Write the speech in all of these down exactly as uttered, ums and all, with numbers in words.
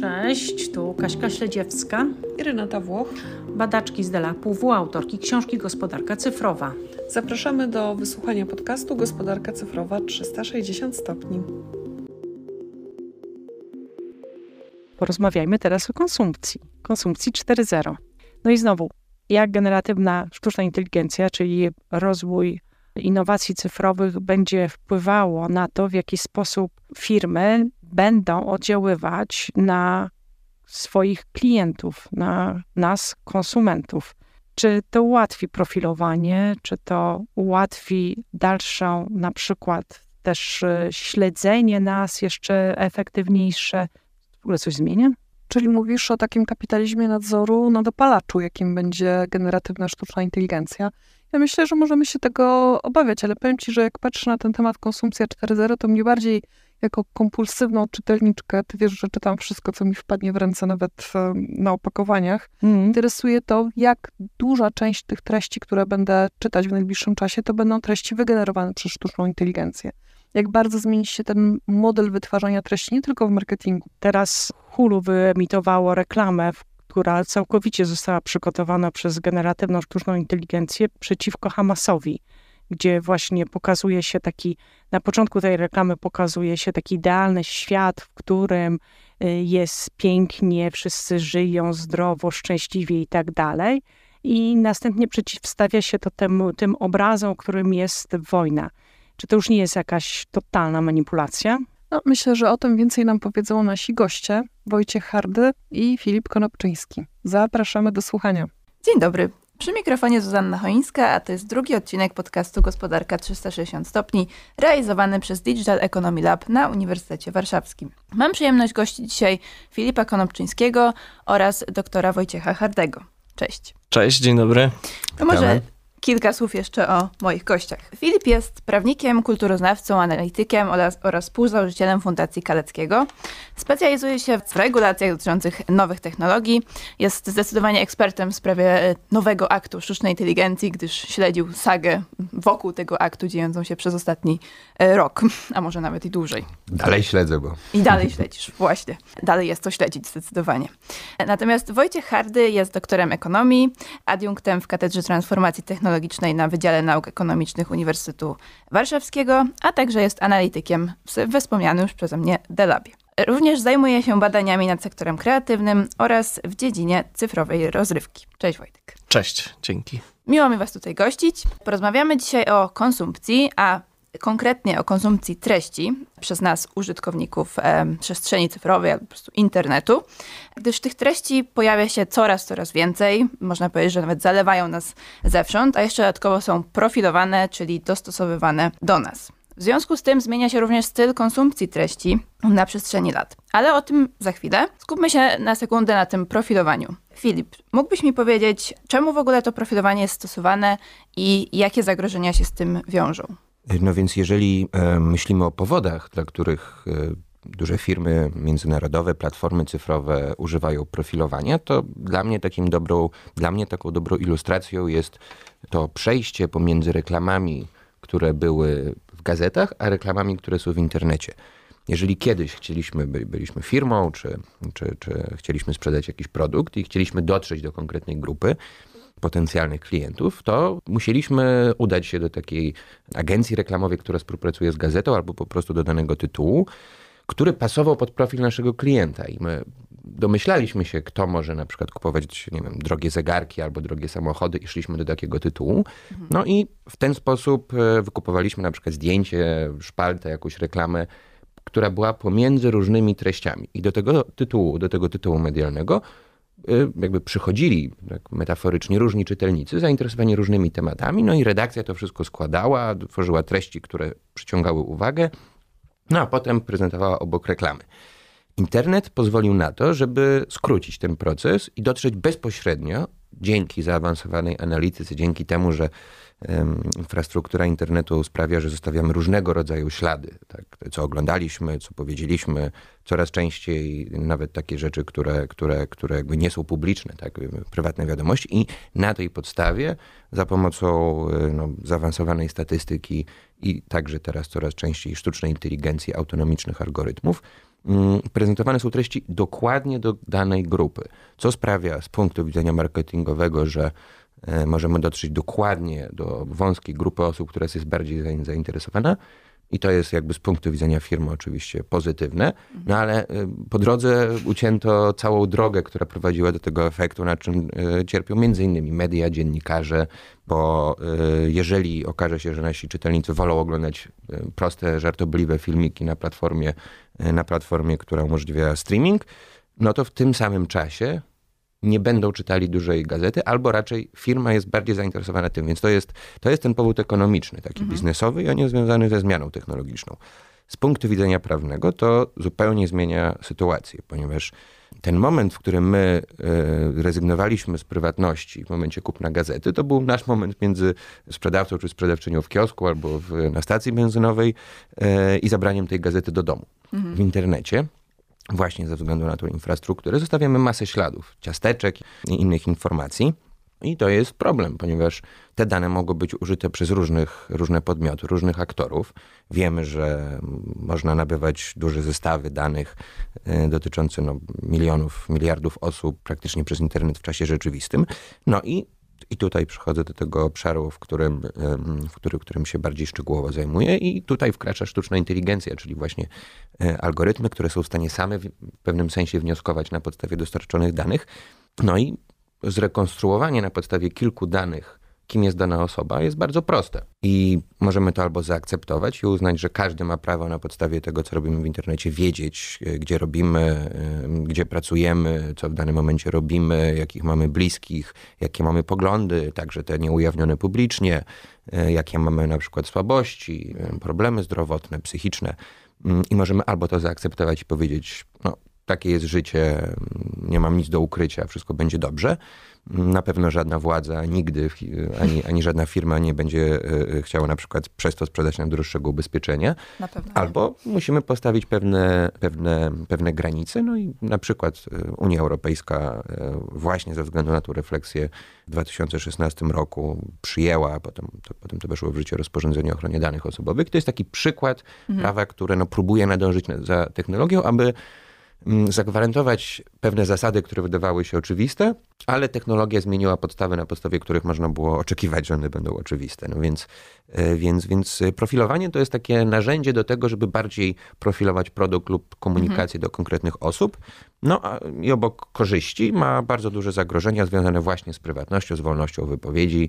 Cześć, tu Kaśka Śledziewska i Renata Włoch, badaczki z DELAP-u, autorki książki Gospodarka Cyfrowa. Zapraszamy do wysłuchania podcastu Gospodarka Cyfrowa trzysta sześćdziesiąt stopni. Porozmawiajmy teraz o konsumpcji. Konsumpcji cztery zero. No i znowu, jak generatywna sztuczna inteligencja, czyli rozwój innowacji cyfrowych będzie wpływało na to, w jaki sposób firmy będą oddziaływać na swoich klientów, na nas, konsumentów. Czy to ułatwi profilowanie, czy to ułatwi dalszą, na przykład też śledzenie nas jeszcze efektywniejsze. W ogóle coś zmienia? Czyli mówisz o takim kapitalizmie nadzoru na dopalaczu, jakim będzie generatywna sztuczna inteligencja. Ja myślę, że możemy się tego obawiać, ale powiem Ci, że jak patrzę na ten temat konsumpcja cztery zero, to mnie bardziej jako kompulsywną czytelniczkę, ty wiesz, że czytam wszystko, co mi wpadnie w ręce, nawet na opakowaniach, mm. interesuje to, jak duża część tych treści, które będę czytać w najbliższym czasie, to będą treści wygenerowane przez sztuczną inteligencję. Jak bardzo zmieni się ten model wytwarzania treści, nie tylko w marketingu. Teraz Hulu wyemitowało reklamę, która całkowicie została przygotowana przez generatywną sztuczną inteligencję przeciwko Hamasowi, gdzie właśnie pokazuje się taki, na początku tej reklamy pokazuje się taki idealny świat, w którym jest pięknie, wszyscy żyją zdrowo, szczęśliwie i tak dalej. I następnie przeciwstawia się to temu, tym obrazom, którym jest wojna. Czy to już nie jest jakaś totalna manipulacja? No, myślę, że o tym więcej nam powiedzą nasi goście, Wojciech Hardy i Filip Konopczyński. Zapraszamy do słuchania. Dzień dobry. Przy mikrofonie Zuzanna Chońska, a to jest drugi odcinek podcastu Gospodarka trzysta sześćdziesiąt stopni, realizowany przez Digital Economy Lab na Uniwersytecie Warszawskim. Mam przyjemność gościć dzisiaj Filipa Konopczyńskiego oraz doktora Wojciecha Hardego. Cześć. Cześć, dzień dobry. To może kilka słów jeszcze o moich gościach. Filip jest prawnikiem, kulturoznawcą, analitykiem oraz, oraz współzałożycielem Fundacji Kaleckiego. Specjalizuje się w regulacjach dotyczących nowych technologii. Jest zdecydowanie ekspertem w sprawie nowego aktu sztucznej inteligencji, gdyż śledził sagę wokół tego aktu dziejącą się przez ostatni rok, a może nawet i dłużej. Dalej śledzę, bo... I dalej śledzisz, właśnie. Dalej jest to śledzić zdecydowanie. Natomiast Wojciech Hardy jest doktorem ekonomii, adiunktem w Katedrze Transformacji Technologicznej na Wydziale Nauk Ekonomicznych Uniwersytetu Warszawskiego, a także jest analitykiem we wspomnianym już przeze mnie DELABie. Również zajmuje się badaniami nad sektorem kreatywnym oraz w dziedzinie cyfrowej rozrywki. Cześć Wojtek. Cześć, dzięki. Miło mi was tutaj gościć. Porozmawiamy dzisiaj o konsumpcji, a konkretnie o konsumpcji treści przez nas, użytkowników e, przestrzeni cyfrowej albo po prostu internetu, gdyż tych treści pojawia się coraz, coraz więcej. Można powiedzieć, że nawet zalewają nas zewsząd, a jeszcze dodatkowo są profilowane, czyli dostosowywane do nas. W związku z tym zmienia się również styl konsumpcji treści na przestrzeni lat. Ale o tym za chwilę. Skupmy się na sekundę na tym profilowaniu. Filip, mógłbyś mi powiedzieć, czemu w ogóle to profilowanie jest stosowane i jakie zagrożenia się z tym wiążą? No więc jeżeli e, myślimy o powodach, dla których e, duże firmy międzynarodowe, platformy cyfrowe używają profilowania, to dla mnie takim dobrą, dla mnie taką dobrą ilustracją jest to przejście pomiędzy reklamami, które były w gazetach, a reklamami, które są w internecie. Jeżeli kiedyś chcieliśmy, by, byliśmy firmą, czy, czy, czy chcieliśmy sprzedać jakiś produkt i chcieliśmy dotrzeć do konkretnej grupy potencjalnych klientów, to musieliśmy udać się do takiej agencji reklamowej, która współpracuje z gazetą, albo po prostu do danego tytułu, który pasował pod profil naszego klienta. I my domyślaliśmy się, kto może na przykład kupować, nie wiem, drogie zegarki albo drogie samochody i szliśmy do takiego tytułu. No i w ten sposób wykupowaliśmy na przykład zdjęcie, szpaltę, jakąś reklamę, która była pomiędzy różnymi treściami. I do tego tytułu, do tego tytułu medialnego jakby przychodzili, tak metaforycznie, różni czytelnicy zainteresowani różnymi tematami, no i redakcja to wszystko składała, tworzyła treści, które przyciągały uwagę, no a potem prezentowała obok reklamy. Internet pozwolił na to, żeby skrócić ten proces i dotrzeć bezpośrednio, dzięki zaawansowanej analityce, dzięki temu, że um, infrastruktura internetu sprawia, że zostawiamy różnego rodzaju ślady. Tak? Co oglądaliśmy, co powiedzieliśmy, coraz częściej nawet takie rzeczy, które, które, które jakby nie są publiczne, tak? Prywatne wiadomości, i na tej podstawie za pomocą no, zaawansowanej statystyki i także teraz coraz częściej sztucznej inteligencji, autonomicznych algorytmów prezentowane są treści dokładnie do danej grupy, co sprawia z punktu widzenia marketingowego, że możemy dotrzeć dokładnie do wąskiej grupy osób, która jest bardziej zainteresowana. I to jest jakby z punktu widzenia firmy oczywiście pozytywne, no ale po drodze ucięto całą drogę, która prowadziła do tego efektu, na czym cierpią między innymi media, dziennikarze, bo jeżeli okaże się, że nasi czytelnicy wolą oglądać proste, żartobliwe filmiki na platformie, na platformie, która umożliwia streaming, no to w tym samym czasie nie będą czytali dużej gazety, albo raczej firma jest bardziej zainteresowana tym. Więc to jest, to jest ten powód ekonomiczny, taki mhm. biznesowy i on jest związany ze zmianą technologiczną. Z punktu widzenia prawnego to zupełnie zmienia sytuację, ponieważ ten moment, w którym my y, rezygnowaliśmy z prywatności w momencie kupna gazety, to był nasz moment między sprzedawcą czy sprzedawczynią w kiosku albo w, na stacji benzynowej y, i zabraniem tej gazety do domu. Mhm. W internecie właśnie ze względu na tą infrastrukturę zostawiamy masę śladów, ciasteczek i innych informacji. I to jest problem, ponieważ te dane mogą być użyte przez różnych, różne podmioty, różnych aktorów. Wiemy, że można nabywać duże zestawy danych y, dotyczące no, milionów, miliardów osób praktycznie przez internet w czasie rzeczywistym. No i I tutaj przychodzę do tego obszaru, w którym, w który, którym się bardziej szczegółowo zajmuję i tutaj wkracza sztuczna inteligencja, czyli właśnie algorytmy, które są w stanie same w pewnym sensie wnioskować na podstawie dostarczonych danych. No i zrekonstruowanie na podstawie kilku danych, kim jest dana osoba, jest bardzo proste. I możemy to albo zaakceptować i uznać, że każdy ma prawo na podstawie tego, co robimy w internecie, wiedzieć, gdzie robimy, gdzie pracujemy, co w danym momencie robimy, jakich mamy bliskich, jakie mamy poglądy, także te nieujawnione publicznie, jakie mamy na przykład słabości, problemy zdrowotne, psychiczne. I możemy albo to zaakceptować i powiedzieć, no takie jest życie, nie mam nic do ukrycia, wszystko będzie dobrze. Na pewno żadna władza nigdy, ani, ani żadna firma nie będzie chciała na przykład przez to sprzedać nam droższego ubezpieczenia. Na pewno. Albo musimy postawić pewne, pewne, pewne granice. No i na przykład Unia Europejska właśnie ze względu na tą refleksję w dwa tysiące szesnastym roku przyjęła, potem to, potem to weszło w życie rozporządzenie o ochronie danych osobowych. To jest taki przykład mhm. prawa, które no, próbuje nadążyć za technologią, aby zagwarantować pewne zasady, które wydawały się oczywiste, ale technologia zmieniła podstawy, na podstawie których można było oczekiwać, że one będą oczywiste. No więc, więc, więc profilowanie to jest takie narzędzie do tego, żeby bardziej profilować produkt lub komunikację mhm. do konkretnych osób. No a, i obok korzyści ma bardzo duże zagrożenia związane właśnie z prywatnością, z wolnością wypowiedzi.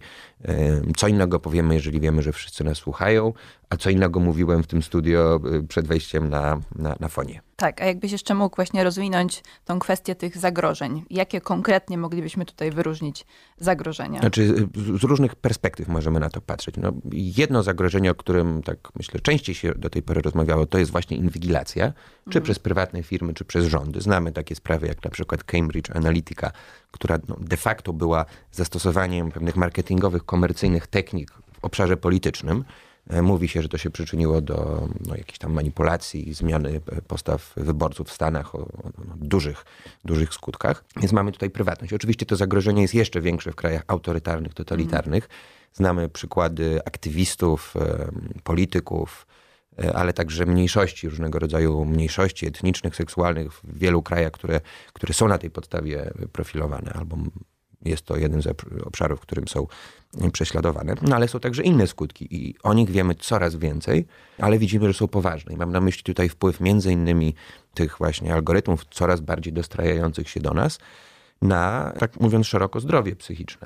Co innego powiemy, jeżeli wiemy, że wszyscy nas słuchają, a co innego mówiłem w tym studio przed wejściem na, na, na fonie. Tak, a jakbyś jeszcze mógł właśnie rozwinąć tą kwestię tych zagrożeń. Jakie konkretnie moglibyśmy tutaj wyróżnić zagrożenia? Znaczy, z różnych perspektyw możemy na to patrzeć. No, jedno zagrożenie, o którym tak myślę częściej się do tej pory rozmawiało, to jest właśnie inwigilacja, mhm. czy przez prywatne firmy, czy przez rządy. Znamy takie sprawy jak na przykład Cambridge Analytica, która no, de facto była zastosowaniem pewnych marketingowych, komercyjnych technik w obszarze politycznym. Mówi się, że to się przyczyniło do no, jakichś tam manipulacji, zmiany postaw wyborców w Stanach o, o no, dużych, dużych skutkach. Więc mamy tutaj prywatność. Oczywiście to zagrożenie jest jeszcze większe w krajach autorytarnych, totalitarnych. Znamy przykłady aktywistów, polityków, ale także mniejszości, różnego rodzaju mniejszości etnicznych, seksualnych w wielu krajach, które, które są na tej podstawie profilowane albo jest to jeden z obszarów, w którym są prześladowane. No ale są także inne skutki i o nich wiemy coraz więcej, ale widzimy, że są poważne. I mam na myśli tutaj wpływ między innymi tych właśnie algorytmów coraz bardziej dostrajających się do nas na, tak mówiąc szeroko, zdrowie psychiczne.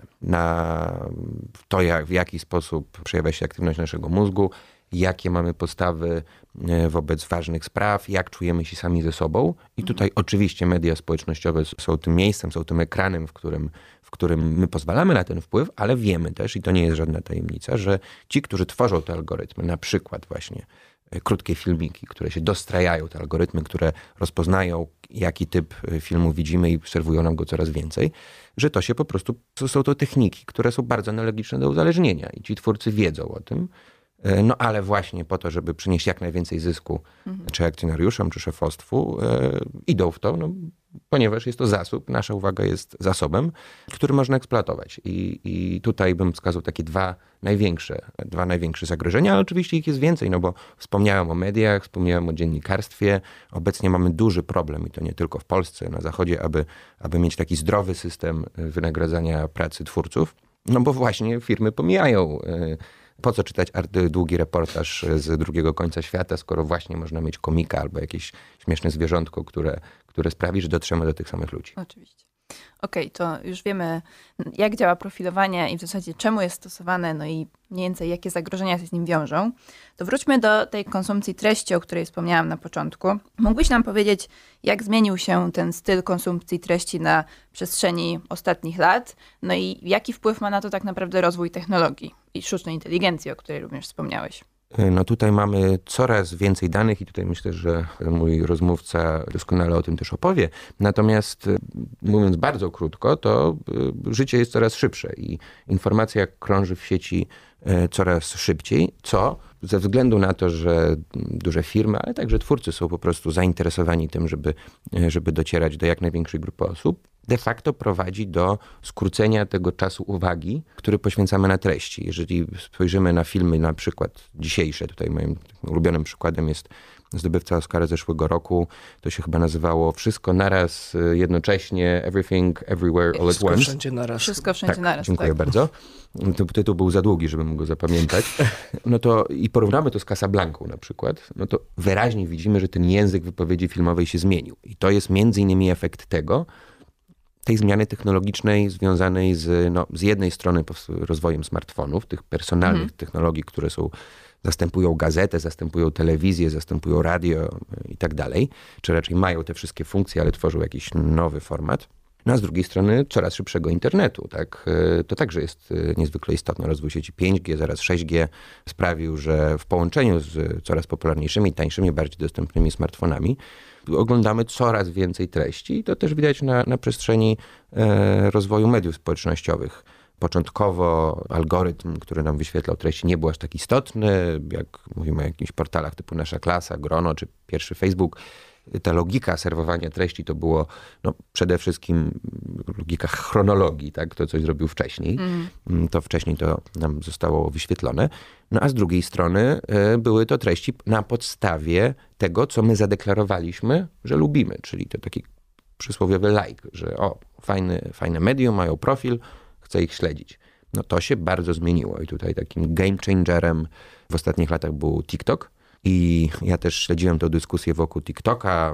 Na to, jak, w jaki sposób przejawia się aktywność naszego mózgu, jakie mamy postawy wobec ważnych spraw, jak czujemy się sami ze sobą. I tutaj oczywiście media społecznościowe są tym miejscem, są tym ekranem, w którym, w którym my pozwalamy na ten wpływ, ale wiemy też, i to nie jest żadna tajemnica, że ci, którzy tworzą te algorytmy, na przykład właśnie krótkie filmiki, które się dostrajają, te algorytmy, które rozpoznają, jaki typ filmu widzimy i serwują nam go coraz więcej, że to się po prostu, to są to techniki, które są bardzo analogiczne do uzależnienia i ci twórcy wiedzą o tym. No ale właśnie po to, żeby przynieść jak najwięcej zysku, mhm. czy akcjonariuszom, czy szefostwu, e, idą w to, no, ponieważ jest to zasób, nasza uwaga jest zasobem, który można eksploatować. I, i tutaj bym wskazał takie dwa największe, dwa największe zagrożenia, ale oczywiście ich jest więcej, no bo wspomniałem o mediach, wspomniałem o dziennikarstwie. Obecnie mamy duży problem i to nie tylko w Polsce, na Zachodzie, aby, aby mieć taki zdrowy system wynagradzania pracy twórców, no bo właśnie firmy pomijają. Po co czytać długi reportaż z drugiego końca świata, skoro właśnie można mieć komika albo jakieś śmieszne zwierzątko, które, które sprawi, że dotrzemy do tych samych ludzi. Oczywiście. Okej, okay, to już wiemy, jak działa profilowanie i w zasadzie czemu jest stosowane, no i mniej więcej jakie zagrożenia się z nim wiążą. To wróćmy do tej konsumpcji treści, o której wspomniałam na początku. Mógłbyś nam powiedzieć, jak zmienił się ten styl konsumpcji treści na przestrzeni ostatnich lat, no i jaki wpływ ma na to tak naprawdę rozwój technologii i sztucznej inteligencji, o której również wspomniałeś? No tutaj mamy coraz więcej danych i tutaj myślę, że mój rozmówca doskonale o tym też opowie. Natomiast mówiąc bardzo krótko, to życie jest coraz szybsze i informacja krąży w sieci coraz szybciej, co ze względu na to, że duże firmy, ale także twórcy są po prostu zainteresowani tym, żeby, żeby docierać do jak największej grupy osób, de facto prowadzi do skrócenia tego czasu uwagi, który poświęcamy na treści. Jeżeli spojrzymy na filmy na przykład dzisiejsze, tutaj moim ulubionym przykładem jest zdobywca Oscara zeszłego roku, to się chyba nazywało Wszystko naraz, jednocześnie, Everything, Everywhere, All at Wszystko Once. wszędzie naraz. Wszystko wszędzie tak, naraz. Dziękuję tak. bardzo. To tytuł był za długi, żebym mógł go zapamiętać. No to i porównamy to z Casablanką na przykład, no to wyraźnie widzimy, że ten język wypowiedzi filmowej się zmienił. I to jest między innymi efekt tego, tej zmiany technologicznej związanej z, no, z jednej strony rozwojem smartfonów, tych personalnych mm. technologii, które są, zastępują gazetę, zastępują telewizję, zastępują radio i tak dalej, czy raczej mają te wszystkie funkcje, ale tworzą jakiś nowy format. No a z drugiej strony coraz szybszego internetu, tak? To także jest niezwykle istotne. Rozwój sieci pięć G, zaraz sześć G sprawił, że w połączeniu z coraz popularniejszymi, tańszymi, bardziej dostępnymi smartfonami oglądamy coraz więcej treści i to też widać na, na przestrzeni e, rozwoju mediów społecznościowych. Początkowo algorytm, który nam wyświetlał treści, nie był aż tak istotny, jak mówimy o jakichś portalach typu Nasza Klasa, Grono czy pierwszy Facebook. Ta logika serwowania treści to było no, przede wszystkim logika chronologii, tak? Kto coś zrobił wcześniej, mm. to wcześniej to nam zostało wyświetlone. No a z drugiej strony y, były to treści na podstawie tego, co my zadeklarowaliśmy, że lubimy, czyli to taki przysłowiowy like, że o, fajny, fajne medium, mają profil, chcę ich śledzić. No to się bardzo zmieniło i tutaj takim game changerem w ostatnich latach był TikTok. I ja też śledziłem tę dyskusję wokół TikToka.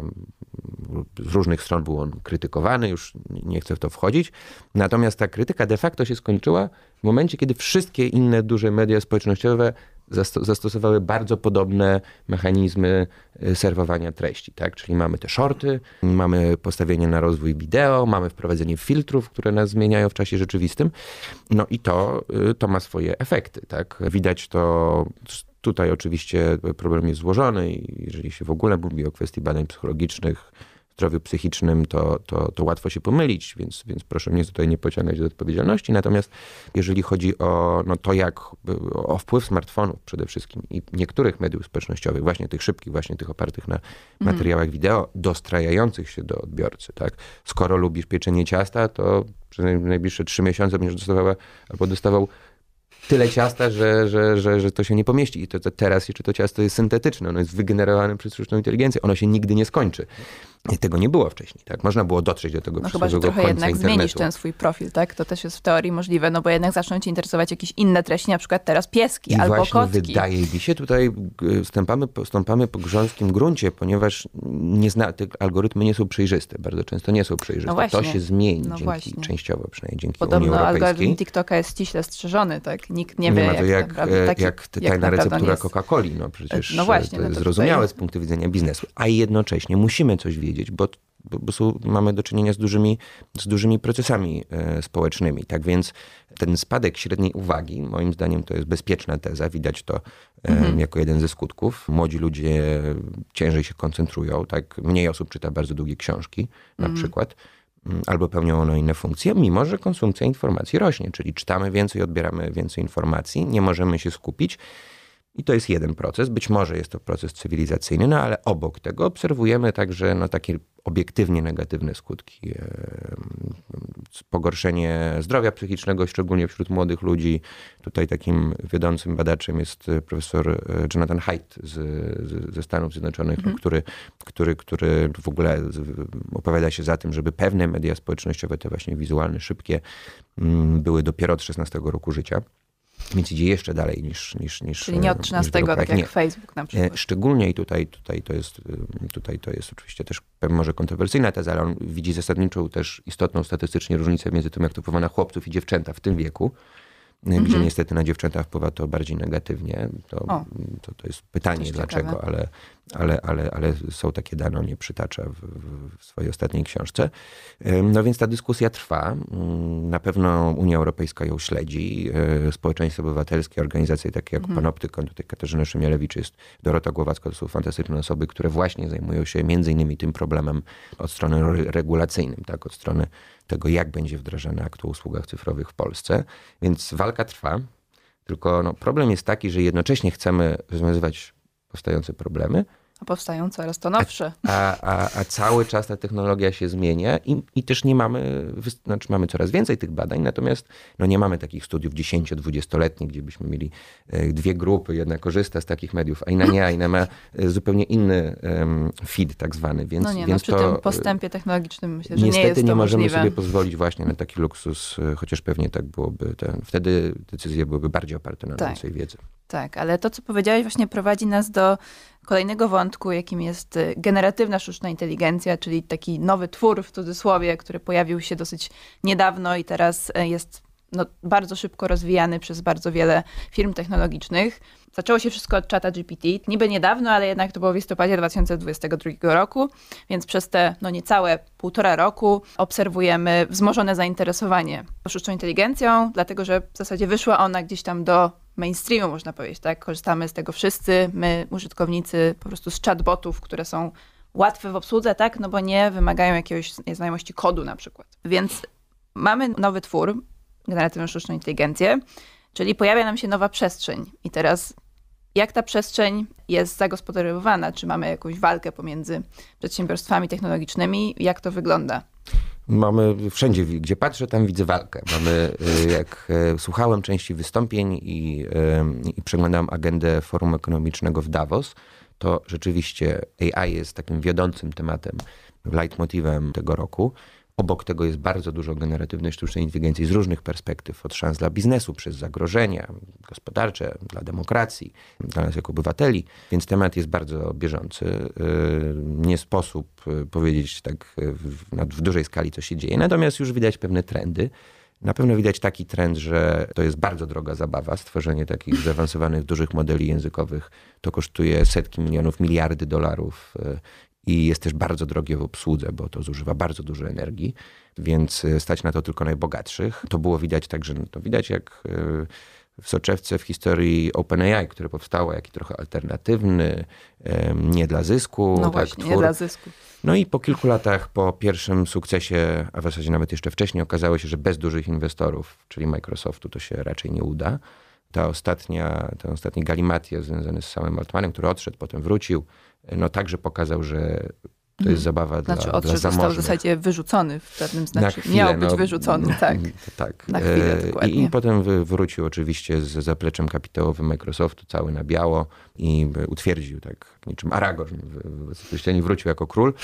Z różnych stron był on krytykowany, już nie chcę w to wchodzić. Natomiast ta krytyka de facto się skończyła w momencie, kiedy wszystkie inne duże media społecznościowe zasto- zastosowały bardzo podobne mechanizmy serwowania treści. Tak? Czyli mamy te shorty, mamy postawienie na rozwój wideo, mamy wprowadzenie filtrów, które nas zmieniają w czasie rzeczywistym. No i to, to ma swoje efekty. Tak? Widać to... Tutaj oczywiście problem jest złożony i jeżeli się w ogóle mówi o kwestii badań psychologicznych, zdrowiu psychicznym, to, to, to łatwo się pomylić, więc, więc proszę mnie tutaj nie pociągać do odpowiedzialności. Natomiast jeżeli chodzi o no, to, jak o wpływ smartfonów przede wszystkim i niektórych mediów społecznościowych, właśnie tych szybkich, właśnie tych opartych na materiałach wideo, dostrajających się do odbiorcy. Tak? Skoro lubisz pieczenie ciasta, to przez najbliższe trzy miesiące będziesz dostawała albo dostawał tyle ciasta, że, że, że, że to się nie pomieści. I to, to teraz jeszcze to ciasto jest syntetyczne. Ono jest wygenerowane przez sztuczną inteligencję. Ono się nigdy nie skończy. I tego nie było wcześniej. Tak? Można było dotrzeć do tego no przysłowiowego chyba, że trochę końca jednak internetu. zmienisz ten swój profil, tak? To też jest w teorii możliwe, no bo jednak zaczną cię interesować jakieś inne treści, na przykład teraz pieski I albo właśnie kotki. wydaje mi się, tutaj stąpamy, stąpamy po grząskim gruncie, ponieważ nie zna, te algorytmy nie są przejrzyste. Bardzo często nie są przejrzyste. No właśnie. To się zmieni No dzięki, właśnie. częściowo przynajmniej dzięki Podobno Unii Europejskiej. algorytm TikToka jest ściśle strzeżony, tak? Nikt nie, Nie wie, ma to jak, jak, naprawdę, taki, jak tajna jak naprawdę receptura jest. Coca-Coli. No przecież No właśnie, to no jest to zrozumiałe tutaj... z punktu widzenia biznesu. A jednocześnie musimy coś wiedzieć, bo bo, bo są, mamy do czynienia z dużymi, z dużymi procesami e, społecznymi. Tak więc ten spadek średniej uwagi, moim zdaniem to jest bezpieczna teza, widać to e, mhm. jako jeden ze skutków. Młodzi ludzie ciężej się koncentrują, tak? Mniej osób czyta bardzo długie książki na mhm. przykład, albo pełnią one inne funkcje, mimo że konsumpcja informacji rośnie, czyli czytamy więcej, odbieramy więcej informacji, nie możemy się skupić. I to jest jeden proces. Być może jest to proces cywilizacyjny, no ale obok tego obserwujemy także no, takie obiektywnie negatywne skutki. Pogorszenie zdrowia psychicznego, szczególnie wśród młodych ludzi. Tutaj takim wiodącym badaczem jest profesor Jonathan Haidt z, z, ze Stanów Zjednoczonych, mhm. który, który, który w ogóle opowiada się za tym, żeby pewne media społecznościowe, te właśnie wizualne, szybkie, były dopiero od szesnastego roku życia. Więc idzie jeszcze dalej niż... niż, niż Czyli nie od trzynastego, tak jak nie. Facebook na przykład. Szczególnie i tutaj, tutaj, to jest, tutaj to jest oczywiście też może kontrowersyjna teza, ale on widzi zasadniczą też istotną statystycznie różnicę między tym, jak to wpływa na chłopców i dziewczęta w tym wieku, mm-hmm. gdzie niestety na dziewczęta wpływa to bardziej negatywnie. To, to, to jest pytanie dlaczego, ale, ale, ale, ale są takie dane, on je przytacza w, w swojej ostatniej książce. No więc ta dyskusja trwa. Na pewno Unia Europejska ją śledzi. Społeczeństwo obywatelskie, organizacje takie jak mm. Panoptykon, tutaj Katarzyna Szymielewicz jest, Dorota Głowacka, to są fantastyczne osoby, które właśnie zajmują się między innymi tym problemem od strony regulacyjnej, tak, od strony tego, jak będzie wdrażany akt o usługach cyfrowych w Polsce. Więc walka trwa, tylko no, problem jest taki, że jednocześnie chcemy rozwiązywać powstające problemy, a powstają coraz to nowsze. A, a, a cały czas ta technologia się zmienia i, i też nie mamy, znaczy mamy coraz więcej tych badań, natomiast no nie mamy takich studiów dziesięcio-dwudziestoletnich, gdzie byśmy mieli dwie grupy, jedna korzysta z takich mediów, a inna nie, a inna ma zupełnie inny um, feed tak zwany. Więc, no nie, więc no przy to, tym postępie technologicznym myślę, że niestety nie jest to nie możemy możliwe. sobie pozwolić właśnie na taki luksus, chociaż pewnie tak byłoby, ten, wtedy decyzje byłyby bardziej oparte na tak. naszej wiedzy. Tak, ale to, co powiedziałeś, właśnie prowadzi nas do kolejnego wątku, jakim jest generatywna sztuczna inteligencja, czyli taki nowy twór w cudzysłowie, który pojawił się dosyć niedawno i teraz jest no, bardzo szybko rozwijany przez bardzo wiele firm technologicznych. Zaczęło się wszystko od czata G P T, niby niedawno, ale jednak to było w listopadzie dwa tysiące dwudziestego drugiego roku, więc przez te no, niecałe półtora roku obserwujemy wzmożone zainteresowanie sztuczną inteligencją, dlatego że w zasadzie wyszła ona gdzieś tam do mainstreamu, można powiedzieć, tak? Korzystamy z tego wszyscy, my użytkownicy po prostu z chatbotów, które są łatwe w obsłudze, tak? No bo nie wymagają jakiegoś znajomości kodu na przykład. Więc mamy nowy twór, generatywną sztuczną inteligencję, czyli pojawia nam się nowa przestrzeń. I teraz jak ta przestrzeń jest zagospodarowywana? Czy mamy jakąś walkę pomiędzy przedsiębiorstwami technologicznymi? Jak to wygląda? Mamy wszędzie, gdzie patrzę, tam widzę walkę. Mamy, jak słuchałem części wystąpień i, i przeglądałem agendę Forum Ekonomicznego w Davos, to rzeczywiście A I jest takim wiodącym tematem, leitmotivem tego roku. Obok tego jest bardzo dużo generatywnej sztucznej inteligencji z różnych perspektyw, od szans dla biznesu, przez zagrożenia gospodarcze, dla demokracji, dla nas jako obywateli, więc temat jest bardzo bieżący. Nie sposób powiedzieć tak w, w dużej skali, co się dzieje, natomiast już widać pewne trendy. Na pewno widać taki trend, że to jest bardzo droga zabawa. Stworzenie takich zaawansowanych, dużych modeli językowych to kosztuje setki milionów, miliardy dolarów. I jest też bardzo drogie w obsłudze, bo to zużywa bardzo dużo energii, więc stać na to tylko najbogatszych. To było widać także, to widać jak w soczewce w historii OpenAI, które powstało, jak i trochę alternatywny, nie dla zysku. No tak, właśnie, twór. nie dla zysku. No i po kilku latach, po pierwszym sukcesie, a w zasadzie nawet jeszcze wcześniej, okazało się, że bez dużych inwestorów, czyli Microsoftu, to się raczej nie uda. Ta ostatnia, ten ostatni galimaties związany z samym Altmanem, który odszedł, potem wrócił, no także pokazał, że to jest zabawa znaczy, dla, odszedł, dla zamożnych. Został w zasadzie wyrzucony w pewnym znaczeniu. Chwilę, Miał być no, wyrzucony, tak. tak. Na chwilę, dokładnie. I, I potem wrócił oczywiście z zapleczem kapitałowym Microsoftu, cały na biało i utwierdził tak niczym Aragorn w Śleni, wrócił jako król.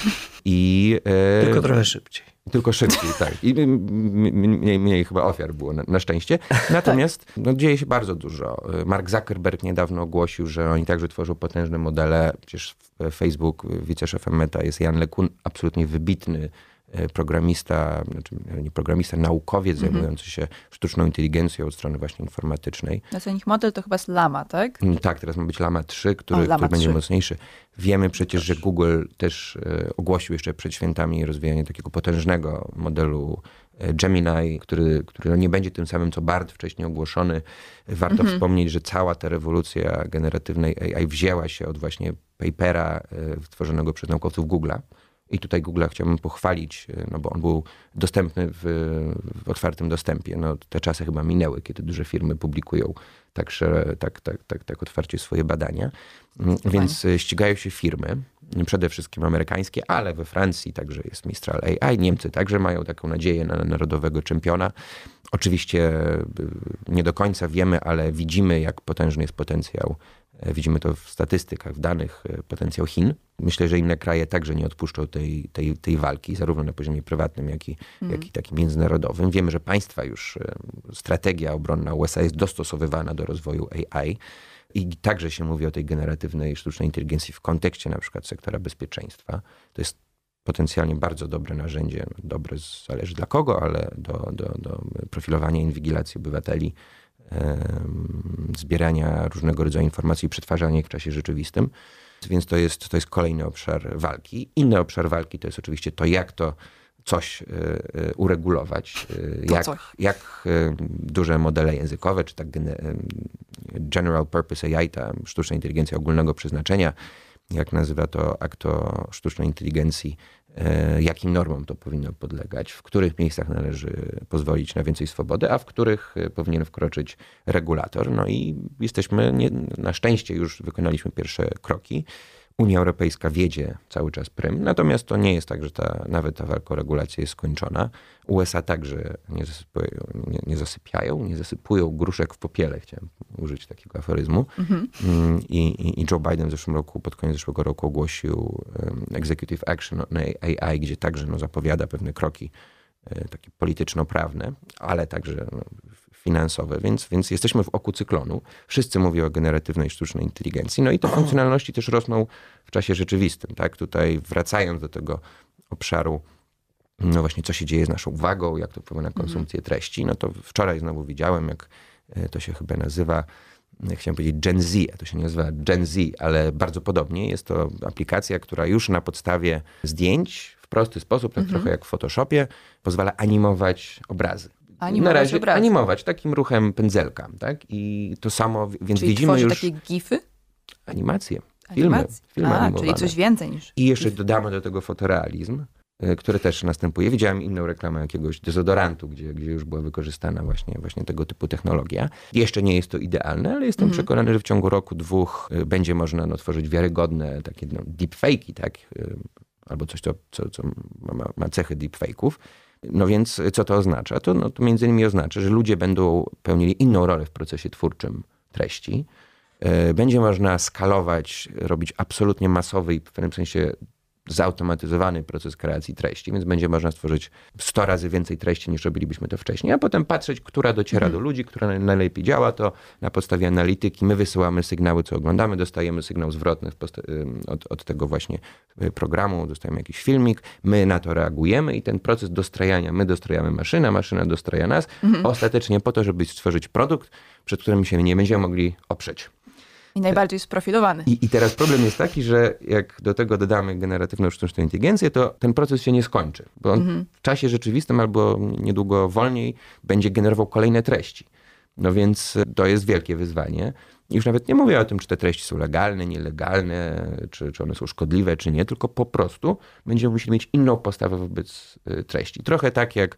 I, e, Tylko trochę szybciej. Tylko szybciej, tak. I mniej, mniej chyba ofiar było, na, na szczęście. Natomiast tak. no, dzieje się bardzo dużo. Mark Zuckerberg niedawno ogłosił, że oni także tworzą potężne modele. Przecież Facebook, wiceszefem Meta jest Jan LeCun, absolutnie wybitny programista, znaczy nie programista, naukowiec mm-hmm. zajmujący się sztuczną inteligencją od strony właśnie informatycznej. Znaczy ich model to chyba jest Llama, tak? Tak, teraz ma być Llama trzy, który, o, Llama który będzie trzy. mocniejszy. Wiemy przecież, że Google też e, ogłosił jeszcze przed świętami rozwijanie takiego potężnego modelu e, Gemini, który, który no nie będzie tym samym, co Bard wcześniej ogłoszony. Warto mm-hmm. wspomnieć, że cała ta rewolucja generatywnej A I wzięła się od właśnie papera e, tworzonego przez naukowców Google'a. I tutaj Google'a chciałbym pochwalić, no bo on był dostępny w, w otwartym dostępie. No, te czasy chyba minęły, kiedy duże firmy publikują tak, tak, tak, tak, tak otwarcie swoje badania. Więc ścigają się firmy, przede wszystkim amerykańskie, ale we Francji także jest Mistral A I. Niemcy także mają taką nadzieję na narodowego czempiona. Oczywiście nie do końca wiemy, ale widzimy, jak potężny jest potencjał. Widzimy to w statystykach, w danych, potencjał Chin. Myślę, że inne kraje także nie odpuszczą tej, tej, tej walki, zarówno na poziomie prywatnym, jak i, mm. jak i takim międzynarodowym. Wiemy, że państwa już, strategia obronna U S A jest dostosowywana do rozwoju A I. I także się mówi o tej generatywnej sztucznej inteligencji w kontekście na przykład sektora bezpieczeństwa. To jest potencjalnie bardzo dobre narzędzie, dobre zależy dla kogo, ale do, do, do profilowania i inwigilacji obywateli, zbierania różnego rodzaju informacji i przetwarzania ich w czasie rzeczywistym. Więc to jest, to jest kolejny obszar walki. Inny obszar walki to jest oczywiście to, jak to coś uregulować, to jak, coś. jak duże modele językowe, czy tak general purpose A I, ta sztuczna inteligencja ogólnego przeznaczenia, jak nazywa to akt o sztucznej inteligencji, jakim normom to powinno podlegać, w których miejscach należy pozwolić na więcej swobody, a w których powinien wkroczyć regulator. No i jesteśmy, nie, na szczęście już wykonaliśmy pierwsze kroki. Unia Europejska wiedzie cały czas prym, natomiast to nie jest tak, że ta, nawet ta walka o regulację jest skończona. U S A także nie zasypują, nie, nie zasypiają, nie zasypują gruszek w popiele, chciałem użyć takiego aforyzmu. Mhm. I, i, I Joe Biden w zeszłym roku, pod koniec zeszłego roku ogłosił um, Executive Action on A I, gdzie także no, zapowiada pewne kroki e, takie polityczno-prawne, ale także no, finansowe, więc, więc jesteśmy w oku cyklonu. Wszyscy mówią o generatywnej sztucznej inteligencji, no i te funkcjonalności też rosną w czasie rzeczywistym, tak? Tutaj wracając do tego obszaru, no właśnie co się dzieje z naszą uwagą, jak to wpływa na konsumpcję treści, no to wczoraj znowu widziałem, jak to się chyba nazywa, chciałem powiedzieć Gen Z, a to się nie nazywa Gen Z, ale bardzo podobnie. Jest to aplikacja, która już na podstawie zdjęć w prosty sposób, tak mhm. trochę jak w Photoshopie, pozwala animować obrazy. Animować na razie obrazy. Animować takim ruchem pędzelka, tak? I to samo, więc czyli widzimy już... takie gify? Animacje, filmy, Animacje. filmy A, animowane. czyli coś więcej niż I jeszcze gify. dodamy do tego fotorealizm, który też następuje. Widziałem inną reklamę jakiegoś dezodorantu, gdzie, gdzie już była wykorzystana właśnie, właśnie tego typu technologia. Jeszcze nie jest to idealne, ale jestem mhm. przekonany, że w ciągu roku, dwóch będzie można no, tworzyć wiarygodne takie no, deepfake'i, tak? Albo coś, co, co, co ma, ma cechy deepfake'ów. No więc co to oznacza? To, no, to między innymi oznacza, że ludzie będą pełnili inną rolę w procesie twórczym treści. Będzie można skalować, robić absolutnie masowy i w pewnym sensie zautomatyzowany proces kreacji treści, więc będzie można stworzyć sto razy więcej treści, niż robilibyśmy to wcześniej, a potem patrzeć, która dociera mhm. do ludzi, która najlepiej działa, to na podstawie analityki my wysyłamy sygnały, co oglądamy, dostajemy sygnał zwrotny od, od tego właśnie programu, dostajemy jakiś filmik, my na to reagujemy i ten proces dostrajania, my dostrajamy maszynę, maszyna dostraja nas, mhm. ostatecznie po to, żeby stworzyć produkt, przed którym się nie będziemy mogli oprzeć. I najbardziej sprofilowany. I, I teraz problem jest taki, że jak do tego dodamy generatywną sztuczną inteligencję, to ten proces się nie skończy. Bo on mhm. w czasie rzeczywistym albo niedługo wolniej będzie generował kolejne treści. No więc to jest wielkie wyzwanie. Już nawet nie mówię o tym, czy te treści są legalne, nielegalne, czy, czy one są szkodliwe, czy nie, tylko po prostu będziemy musieli mieć inną postawę wobec treści. Trochę tak jak,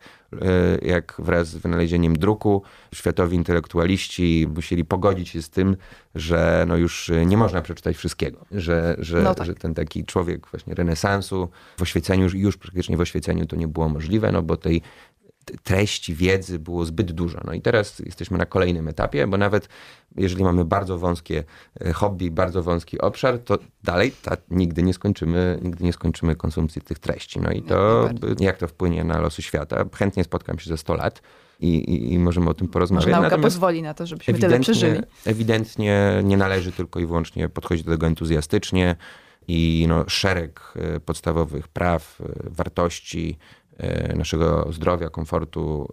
jak wraz z wynalezieniem druku światowi intelektualiści musieli pogodzić się z tym, że no już nie można przeczytać wszystkiego. Że, że, no tak. że ten taki człowiek właśnie renesansu w oświeceniu, już praktycznie w oświeceniu to nie było możliwe, no bo tej treści, wiedzy było zbyt dużo. No i teraz jesteśmy na kolejnym etapie, bo nawet jeżeli mamy bardzo wąskie hobby, bardzo wąski obszar, to dalej ta, nigdy nie skończymy, nigdy nie skończymy konsumpcji tych treści. No i to, jak to wpłynie na losy świata? Chętnie spotkam się za sto lat i, i, i możemy o tym porozmawiać. Może nauka Natomiast pozwoli na to, żebyśmy tyle przeżyli. Ewidentnie nie należy tylko i wyłącznie podchodzić do tego entuzjastycznie i no, szereg podstawowych praw, wartości, naszego zdrowia, komfortu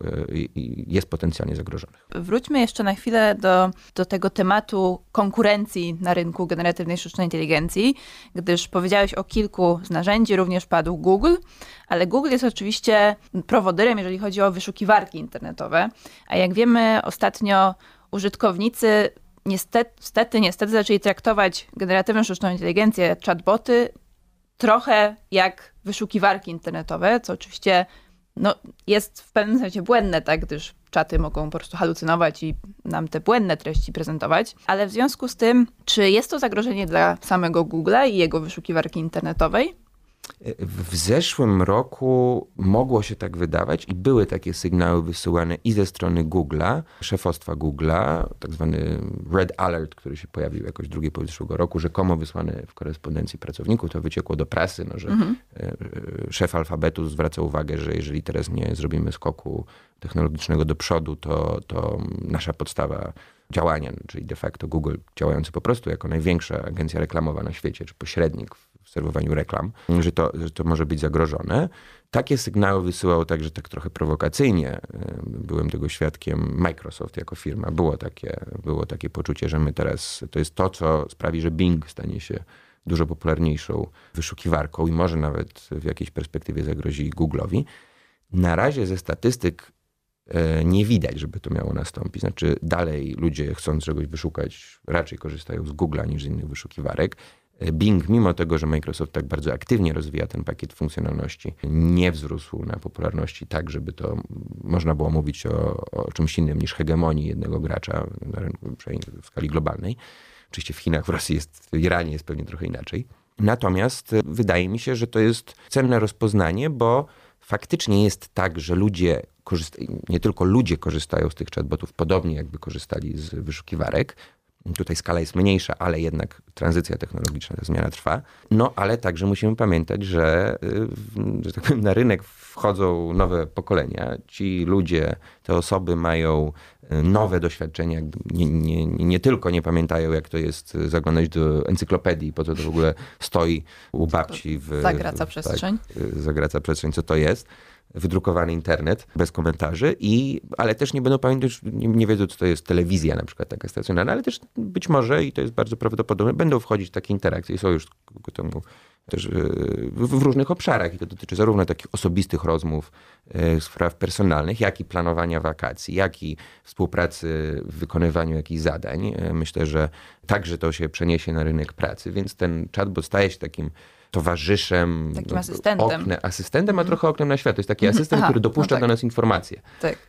jest potencjalnie zagrożonych. Wróćmy jeszcze na chwilę do, do tego tematu konkurencji na rynku generatywnej sztucznej inteligencji, gdyż powiedziałeś o kilku z narzędzi, również padł Google, ale Google jest oczywiście prowodyrem, jeżeli chodzi o wyszukiwarki internetowe, a jak wiemy ostatnio użytkownicy niestety, niestety, niestety zaczęli traktować generatywną sztuczną inteligencję, chatboty trochę jak wyszukiwarki internetowe, co oczywiście no, jest w pewnym sensie błędne, tak, gdyż czaty mogą po prostu halucynować i nam te błędne treści prezentować. Ale w związku z tym, czy jest to zagrożenie dla samego Google'a i jego wyszukiwarki internetowej? W zeszłym roku mogło się tak wydawać i były takie sygnały wysyłane i ze strony Google'a, szefostwa Google'a, tak zwany Red Alert, który się pojawił jakoś drugiej połowy zeszłego roku, rzekomo wysłany w korespondencji pracowników. To wyciekło do prasy, no, że mhm. szef Alfabetu zwraca uwagę, że jeżeli teraz nie zrobimy skoku technologicznego do przodu, to, to nasza podstawa działania, czyli de facto Google działający po prostu jako największa agencja reklamowa na świecie, czy pośrednik w serwowaniu reklam, że to, że to może być zagrożone. Takie sygnały wysyłał także tak trochę prowokacyjnie. Byłem tego świadkiem. Microsoft jako firma. Było takie, było takie poczucie, że my teraz, to jest to, co sprawi, że Bing stanie się dużo popularniejszą wyszukiwarką i może nawet w jakiejś perspektywie zagrozi Google'owi. Na razie ze statystyk nie widać, żeby to miało nastąpić. Znaczy dalej ludzie, chcąc czegoś wyszukać, raczej korzystają z Google'a niż z innych wyszukiwarek. Bing, mimo tego, że Microsoft tak bardzo aktywnie rozwija ten pakiet funkcjonalności, nie wzrósł na popularności tak, żeby to można było mówić o, o czymś innym niż hegemonii jednego gracza na rynku, w skali globalnej. Oczywiście w Chinach, w Rosji jest, w Iranie jest pewnie trochę inaczej. Natomiast wydaje mi się, że to jest cenne rozpoznanie, bo faktycznie jest tak, że ludzie korzystają, nie tylko ludzie korzystają z tych chatbotów, podobnie jakby korzystali z wyszukiwarek. Tutaj skala jest mniejsza, ale jednak tranzycja technologiczna, ta zmiana trwa. No ale także musimy pamiętać, że, że tak powiem, na rynek wchodzą nowe pokolenia. Ci ludzie, te osoby mają nowe doświadczenia. Nie, nie, nie tylko nie pamiętają, jak to jest zaglądać do encyklopedii, po co to w ogóle stoi u babci. W, zagraca przestrzeń. Tak, zagraca przestrzeń, co to jest. Wydrukowany internet bez komentarzy, i, ale też nie będą pamiętać, nie, nie wiedzą, co to jest telewizja na przykład taka stacjonarna, ale też być może, i to jest bardzo prawdopodobne, będą wchodzić w takie interakcje i są już ku temu też w, w różnych obszarach, i to dotyczy zarówno takich osobistych rozmów, spraw personalnych, jak i planowania wakacji, jak i współpracy w wykonywaniu jakichś zadań. Myślę, że także to się przeniesie na rynek pracy, więc ten chatbot staje się takim towarzyszem, takim asystentem. Okne, asystentem, mm. a trochę oknem na świat. To jest taki asystent, Aha, który dopuszcza no tak. do nas informacje. Tak.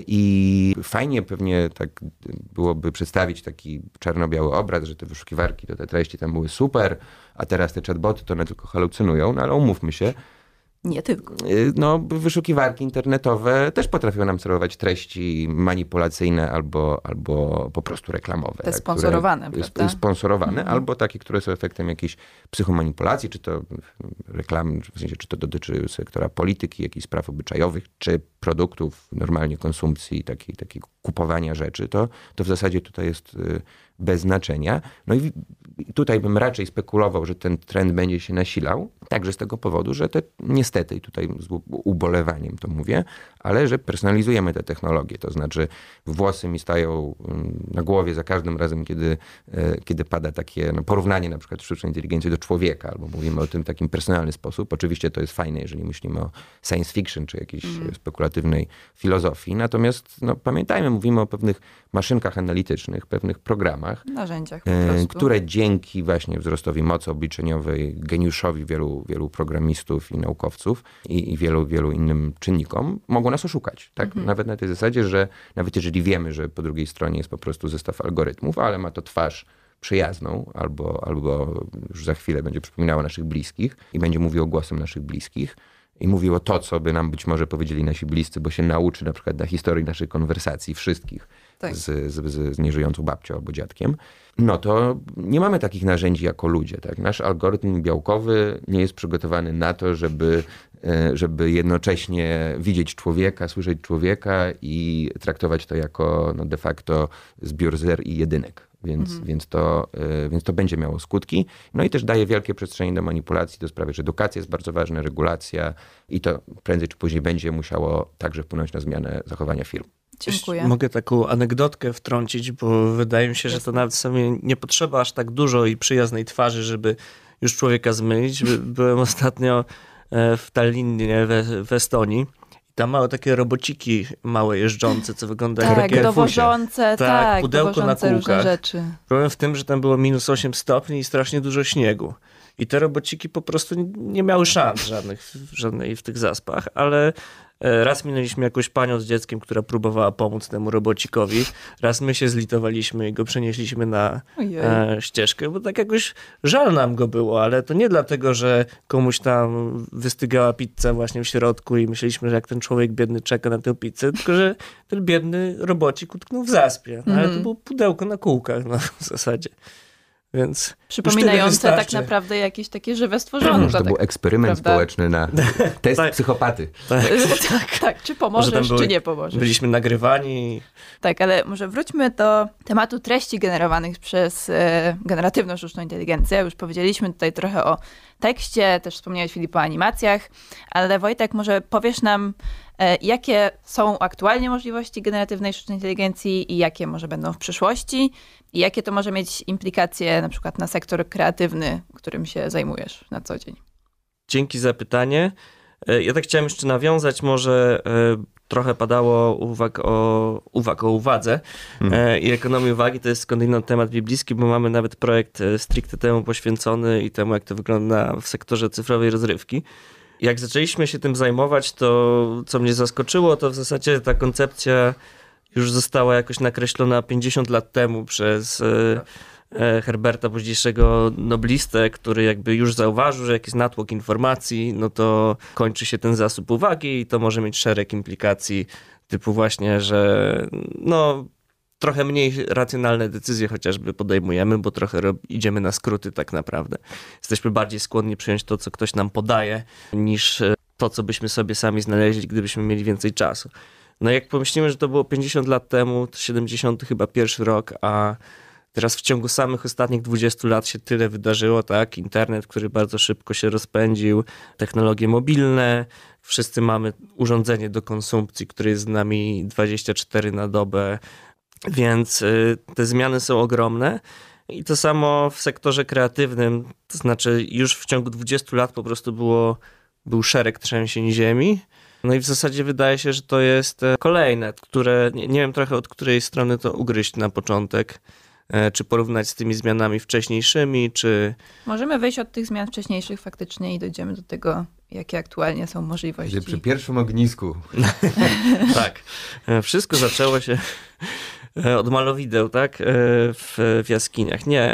I fajnie pewnie tak byłoby przedstawić taki czarno-biały obraz, że te wyszukiwarki, to te treści tam były super, a teraz te chatboty to one tylko halucynują, no ale umówmy się, nie tylko. No, wyszukiwarki internetowe też potrafią nam serwować treści manipulacyjne albo, albo po prostu reklamowe. Te sponsorowane, które, prawda? Sponsorowane, mhm. albo takie, które są efektem jakiejś psychomanipulacji, czy to reklamy, w sensie, czy to dotyczy sektora polityki, jakichś spraw obyczajowych, czy produktów, normalnie konsumpcji, takiej, takiej kupowania rzeczy, to, to w zasadzie tutaj jest bez znaczenia. No i tutaj bym raczej spekulował, że ten trend będzie się nasilał, także z tego powodu, że te niestety, i tutaj z ubolewaniem to mówię, ale że personalizujemy te technologie, to znaczy włosy mi stają na głowie za każdym razem, kiedy, kiedy pada takie no, porównanie na przykład sztucznej inteligencji do człowieka, albo mówimy o tym w takim personalny sposób. Oczywiście to jest fajne, jeżeli myślimy o science fiction, czy jakiejś mm. spekulatywnej filozofii, natomiast no, pamiętajmy, mówimy o pewnych maszynkach analitycznych, pewnych programach, narzędziach po prostu, które dzięki właśnie wzrostowi mocy obliczeniowej, geniuszowi wielu, wielu programistów i naukowców i, i wielu, wielu innym czynnikom mogą nas oszukać. Tak? Mhm. Nawet na tej zasadzie, że nawet jeżeli wiemy, że po drugiej stronie jest po prostu zestaw algorytmów, ale ma to twarz przyjazną, albo, albo już za chwilę będzie przypominało naszych bliskich i będzie mówiło głosem naszych bliskich i mówiło to, co by nam być może powiedzieli nasi bliscy, bo się nauczy na przykład na historii naszej konwersacji wszystkich tak. z, z, z nieżyjącą babcią albo dziadkiem, no to nie mamy takich narzędzi jako ludzie. Tak? Nasz algorytm białkowy nie jest przygotowany na to, żeby, żeby jednocześnie widzieć człowieka, słyszeć człowieka i traktować to jako no de facto zbiór zer i jedynek. Więc, mhm. więc, to, więc to będzie miało skutki. No i też daje wielkie przestrzenie do manipulacji, to sprawia, że edukacja jest bardzo ważna, regulacja i to prędzej czy później będzie musiało także wpłynąć na zmianę zachowania firm. Dziękuję. Mogę taką anegdotkę wtrącić, bo wydaje mi się, że to nawet sobie nie potrzeba aż tak dużo i przyjaznej twarzy, żeby już człowieka zmylić. Byłem ostatnio w Tallinnie w Estonii. Tam mają takie robociki małe jeżdżące, co wygląda tak, jak takie dowożące, tak, tak, pudełko dowożące na różne kółkach. rzeczy. Problem w tym, że tam było minus osiem stopni i strasznie dużo śniegu. I te robociki po prostu nie miały szans żadnych, żadnej w tych zaspach, ale raz minęliśmy jakąś panią z dzieckiem, która próbowała pomóc temu robocikowi. Raz my się zlitowaliśmy i go przenieśliśmy na e, ścieżkę, bo tak jakoś żal nam go było, ale to nie dlatego, że komuś tam wystygała pizza właśnie w środku i myśleliśmy, że jak ten człowiek biedny czeka na tę pizzę, tylko że ten biedny robocik utknął w zaspie. No, ale to było pudełko na kółkach no, w zasadzie. Więc przypominające tak naprawdę jakieś takie żywe stworzonko. To tak, był eksperyment prawda? społeczny na test tak. psychopaty. Tak. tak, tak. Czy pomożesz, były, czy nie pomożesz. Byliśmy nagrywani. Tak, ale może wróćmy do tematu treści generowanych przez e, generatywną sztuczną inteligencję. Już powiedzieliśmy tutaj trochę o tekście, też wspomniałeś, Filip, o animacjach, ale Wojtek, może powiesz nam, e, jakie są aktualnie możliwości generatywnej sztucznej inteligencji i jakie może będą w przyszłości i jakie to może mieć implikacje na przykład na sektor kreatywny, którym się zajmujesz na co dzień. Dzięki za pytanie. Ja tak chciałem jeszcze nawiązać, może trochę padało uwag o, uwag o uwadze hmm. i ekonomii uwagi. To jest skądinąd temat mi bliski, bo mamy nawet projekt stricte temu poświęcony i temu, jak to wygląda w sektorze cyfrowej rozrywki. Jak zaczęliśmy się tym zajmować, to co mnie zaskoczyło, to w zasadzie ta koncepcja już została jakoś nakreślona pięćdziesiąt lat temu przez Herberta, późniejszego noblistę, który jakby już zauważył, że jak jest natłok informacji, no to kończy się ten zasób uwagi i to może mieć szereg implikacji typu właśnie, że no trochę mniej racjonalne decyzje chociażby podejmujemy, bo trochę idziemy na skróty tak naprawdę. Jesteśmy bardziej skłonni przyjąć to, co ktoś nam podaje, niż to, co byśmy sobie sami znaleźli, gdybyśmy mieli więcej czasu. No jak pomyślimy, że to było pięćdziesiąt lat temu, to siedemdziesiąty chyba pierwszy rok, a teraz w ciągu samych ostatnich dwudziestu lat się tyle wydarzyło, tak? Internet, który bardzo szybko się rozpędził, technologie mobilne, wszyscy mamy urządzenie do konsumpcji, które jest z nami dwadzieścia cztery na dobę, więc te zmiany są ogromne. I to samo w sektorze kreatywnym, to znaczy już w ciągu dwudziestu lat po prostu było, był szereg trzęsień ziemi. No i w zasadzie wydaje się, że to jest kolejne, które nie, nie wiem trochę od której strony to ugryźć na początek. Czy porównać z tymi zmianami wcześniejszymi, czy... Możemy wyjść od tych zmian wcześniejszych faktycznie i dojdziemy do tego, jakie aktualnie są możliwości. Że przy pierwszym ognisku. Tak. Wszystko zaczęło się od malowideł, tak? W, w jaskiniach. Nie.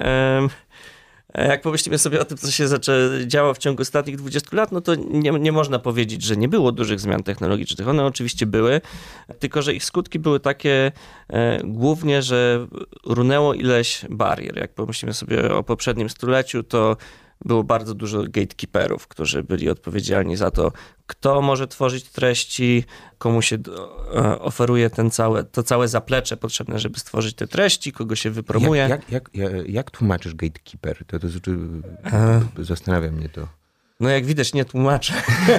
Jak pomyślimy sobie o tym, co się zaczęło działo w ciągu ostatnich dwudziestu lat, no to nie, nie można powiedzieć, że nie było dużych zmian technologicznych. One oczywiście były, tylko że ich skutki były takie e, głównie, że runęło ileś barier. Jak pomyślimy sobie o poprzednim stuleciu, to było bardzo dużo gatekeeperów, którzy byli odpowiedzialni za to, kto może tworzyć treści, komu się oferuje ten całe, to całe zaplecze potrzebne, żeby stworzyć te treści, kogo się wypromuje. Jak, jak, jak, jak tłumaczysz gatekeeper? To, to znaczy, e... zastanawia mnie to. No jak widać nie tłumaczę.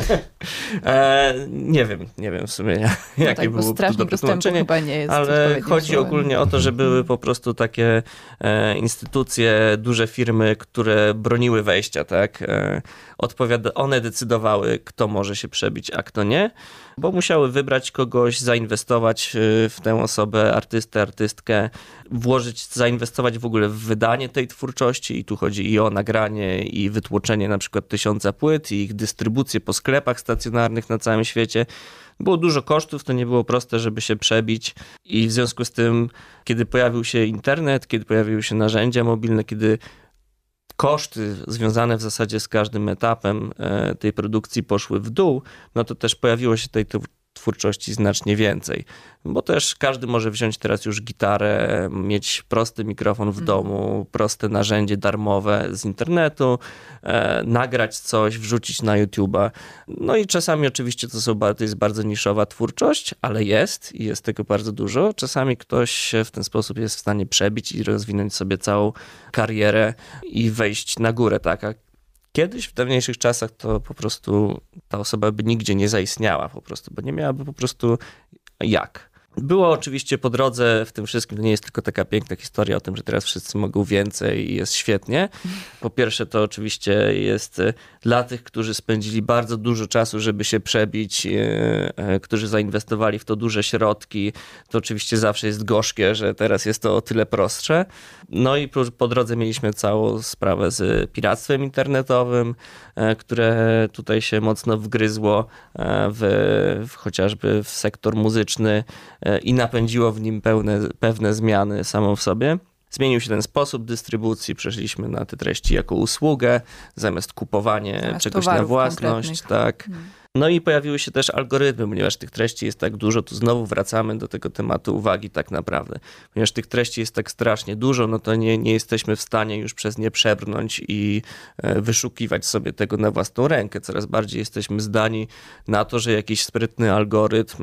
e, nie wiem, nie wiem w sumie no jakie tak, było dobre tłumaczenie, chyba nie jest ale chodzi słowem. Ogólnie o to, że były po prostu takie e, instytucje, duże firmy, które broniły wejścia, tak? E, odpowiada, one decydowały, kto może się przebić, a kto nie, bo musiały wybrać kogoś, zainwestować w tę osobę, artystę, artystkę, włożyć, zainwestować w ogóle w wydanie tej twórczości i tu chodzi i o nagranie i wytłoczenie na przykład tysiąca płyt i ich dystrybucję po sklepach stacjonarnych na całym świecie. Było dużo kosztów, to nie było proste, żeby się przebić i w związku z tym, kiedy pojawił się internet, kiedy pojawiły się narzędzia mobilne, kiedy koszty związane w zasadzie z każdym etapem tej produkcji poszły w dół, no to też pojawiło się tej twórczości znacznie więcej. Bo też każdy może wziąć teraz już gitarę, mieć prosty mikrofon w domu, proste narzędzie darmowe z internetu, e, nagrać coś, wrzucić na YouTube'a. No i czasami oczywiście to, są, to jest bardzo niszowa twórczość, ale jest i jest tego bardzo dużo. Czasami ktoś w ten sposób jest w stanie przebić i rozwinąć sobie całą karierę i wejść na górę, tak? A kiedyś, w dawniejszych czasach, to po prostu ta osoba by nigdzie nie zaistniała po prostu, bo nie miałaby po prostu jak. Było oczywiście po drodze w tym wszystkim, to nie jest tylko taka piękna historia o tym, że teraz wszyscy mogą więcej i jest świetnie. Po pierwsze to oczywiście jest dla tych, którzy spędzili bardzo dużo czasu, żeby się przebić, którzy zainwestowali w to duże środki, to oczywiście zawsze jest gorzkie, że teraz jest to o tyle prostsze. No i po drodze mieliśmy całą sprawę z piractwem internetowym, które tutaj się mocno wgryzło w, w chociażby w sektor muzyczny i napędziło w nim pełne, pewne zmiany samą w sobie. Zmienił się ten sposób dystrybucji, przeszliśmy na te treści jako usługę, zamiast kupowanie zamiast czegoś na własność. Tak. Hmm. No i pojawiły się też algorytmy, ponieważ tych treści jest tak dużo, tu znowu wracamy do tego tematu uwagi tak naprawdę. Ponieważ tych treści jest tak strasznie dużo, no to nie, nie jesteśmy w stanie już przez nie przebrnąć i wyszukiwać sobie tego na własną rękę. Coraz bardziej jesteśmy zdani na to, że jakiś sprytny algorytm,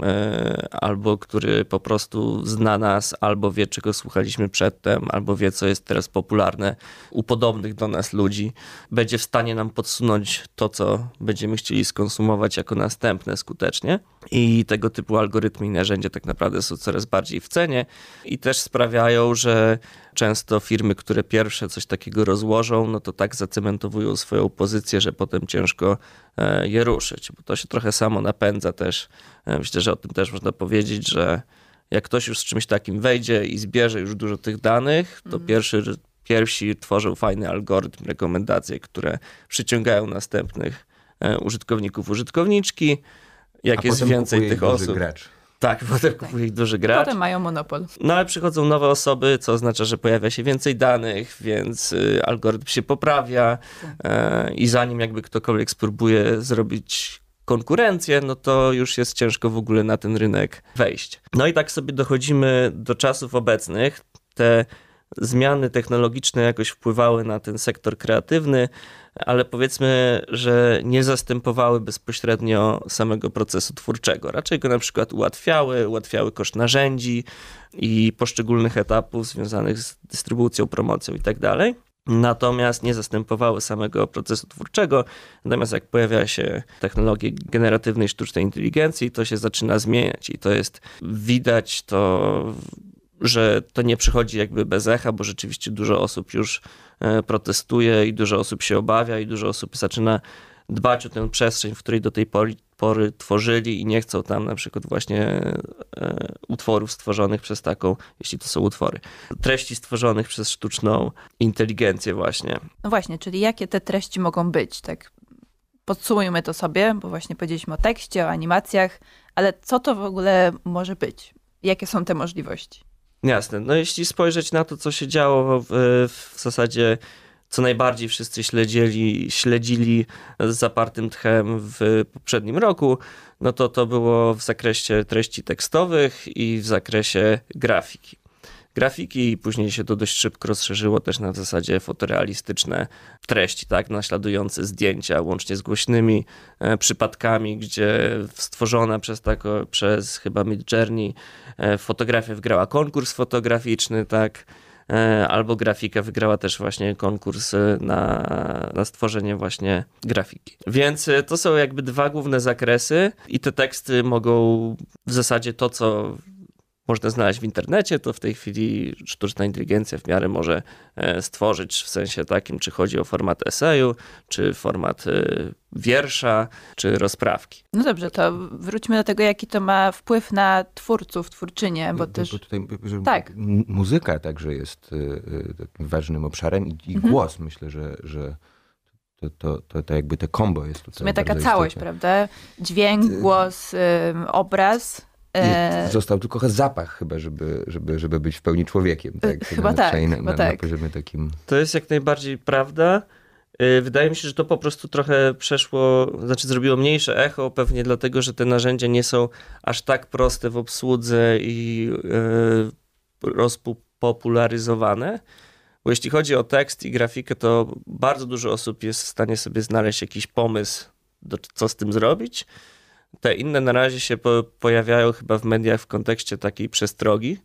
albo który po prostu zna nas, albo wie, czego słuchaliśmy przedtem, albo wie, co jest teraz popularne u podobnych do nas ludzi, będzie w stanie nam podsunąć to, co będziemy chcieli skonsumować jako następne skutecznie. I tego typu algorytmy i narzędzia tak naprawdę są coraz bardziej w cenie i też sprawiają, że często firmy, które pierwsze coś takiego rozłożą, no to tak zacementowują swoją pozycję, że potem ciężko je ruszyć, bo to się trochę samo napędza też. Myślę, że o tym też można powiedzieć, że jak ktoś już z czymś takim wejdzie i zbierze już dużo tych danych, to mm. pierwszy, pierwsi tworzą fajny algorytm, rekomendacje, które przyciągają następnych użytkowników, użytkowniczki. Jak A jest więcej tych osób. Gracz. Tak, potem tak. kupuje ich duży gracz. Potem mają monopol. No ale przychodzą nowe osoby, co oznacza, że pojawia się więcej danych, więc y, algorytm się poprawia y, i zanim jakby ktokolwiek spróbuje zrobić konkurencję, no to już jest ciężko w ogóle na ten rynek wejść. No i tak sobie dochodzimy do czasów obecnych. Te zmiany technologiczne jakoś wpływały na ten sektor kreatywny, ale powiedzmy, że nie zastępowały bezpośrednio samego procesu twórczego. Raczej go na przykład ułatwiały, ułatwiały koszt narzędzi i poszczególnych etapów związanych z dystrybucją, promocją i tak dalej. Natomiast nie zastępowały samego procesu twórczego. Natomiast jak pojawia się technologie generatywnej sztucznej inteligencji, to się zaczyna zmieniać i to jest widać to, że to nie przychodzi jakby bez echa, bo rzeczywiście dużo osób już protestuje i dużo osób się obawia i dużo osób zaczyna dbać o tę przestrzeń, w której do tej pory, pory tworzyli i nie chcą tam na przykład właśnie e, utworów stworzonych przez taką, jeśli to są utwory, treści stworzonych przez sztuczną inteligencję właśnie. No właśnie, czyli jakie te treści mogą być? Tak podsumujmy to sobie, bo właśnie powiedzieliśmy o tekście, o animacjach, ale co to w ogóle może być? Jakie są te możliwości? Jasne. No jeśli spojrzeć na to, co się działo w, w zasadzie, co najbardziej wszyscy śledzili, śledzili z zapartym tchem w poprzednim roku, no to to było w zakresie treści tekstowych i w zakresie grafiki. Grafiki i później się to dość szybko rozszerzyło też na w zasadzie fotorealistyczne treści, tak, naśladujące zdjęcia, łącznie z głośnymi e, przypadkami, gdzie stworzona przez, tako, przez chyba Midjourney e, fotografia wygrała konkurs fotograficzny, tak, e, albo grafika wygrała też właśnie konkurs na, na stworzenie właśnie grafiki. Więc to są jakby dwa główne zakresy i te teksty mogą w zasadzie to, co można znaleźć w internecie, to w tej chwili sztuczna inteligencja w miarę może stworzyć w sensie takim, czy chodzi o format eseju, czy format wiersza, czy rozprawki. No dobrze, to wróćmy do tego, jaki to ma wpływ na twórców, twórczynie, bo też... Bo tutaj, że tak. Muzyka także jest takim ważnym obszarem i, i mhm. głos. Myślę, że, że to, to, to, to jakby te kombo jest tutaj. W sumie taka całość, istotna. Prawda? Dźwięk, głos, ym, obraz... Nie, został tylko zapach chyba, żeby, żeby, żeby być w pełni człowiekiem. Tak? Chyba na, tak. Na, chyba na, tak. na poziomie takim. To jest jak najbardziej prawda. Wydaje mi się, że to po prostu trochę przeszło, znaczy zrobiło mniejsze echo, pewnie dlatego, że te narzędzia nie są aż tak proste w obsłudze i yy, rozpopularyzowane. Bo jeśli chodzi o tekst i grafikę, to bardzo dużo osób jest w stanie sobie znaleźć jakiś pomysł, do, co z tym zrobić. Te inne na razie się po, pojawiają chyba w mediach w kontekście takiej przestrogi.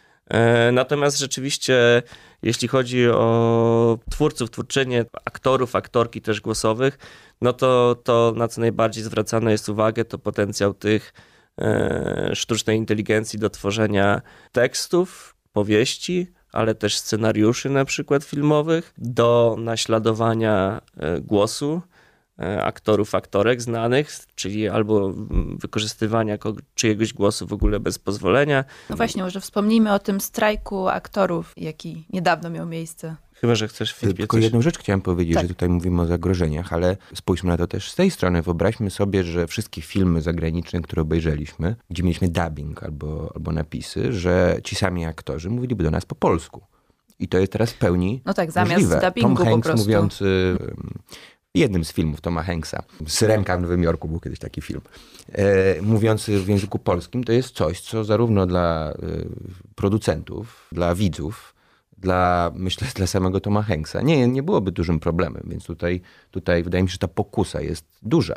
E, natomiast rzeczywiście, jeśli chodzi o twórców, twórczynie, aktorów, aktorki też głosowych, no to to, na co najbardziej zwracana jest uwagę, to potencjał tych e, sztucznej inteligencji do tworzenia tekstów, powieści, ale też scenariuszy na przykład filmowych, do naśladowania e, głosu e, aktorów, aktorek znanych, czyli albo wykorzystywania kogo, czyjegoś głosu w ogóle bez pozwolenia. No właśnie, może wspomnijmy o tym strajku aktorów, jaki niedawno miał miejsce. Chyba że chcesz, Filipie, Tylko coś... jedną rzecz chciałem powiedzieć, Tak. że tutaj mówimy o zagrożeniach, ale spójrzmy na to też z tej strony. Wyobraźmy sobie, że wszystkie filmy zagraniczne, które obejrzeliśmy, gdzie mieliśmy dubbing albo, albo napisy, że ci sami aktorzy mówiliby do nas po polsku. I to jest teraz w pełni No tak, zamiast możliwe. dubbingu Tom po Hanks prostu. mówiący w jednym z filmów Toma Hanksa, Syrenka w Nowym Jorku, był kiedyś taki film, e, mówiący w języku polskim, to jest coś, co zarówno dla e, producentów, dla widzów, dla, myślę, dla samego Toma Hanksa nie, nie byłoby dużym problemem, więc tutaj, tutaj wydaje mi się, że ta pokusa jest duża.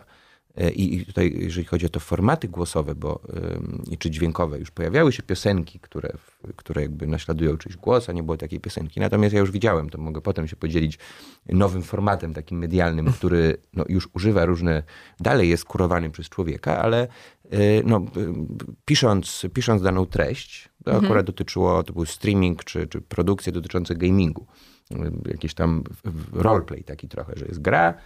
I tutaj, jeżeli chodzi o to formaty głosowe, bo, yy, czy dźwiękowe, już pojawiały się piosenki, które, które jakby naśladują czyjś głos, a nie było takiej piosenki. Natomiast ja już widziałem, to mogę potem się podzielić nowym formatem takim medialnym, który no, już używa różne, dalej jest kurowany przez człowieka, ale yy, no, yy, pisząc, pisząc daną treść, to mhm. akurat dotyczyło, to był streaming, czy, czy produkcje dotyczące gamingu. Jakiś tam roleplay taki trochę, że jest gra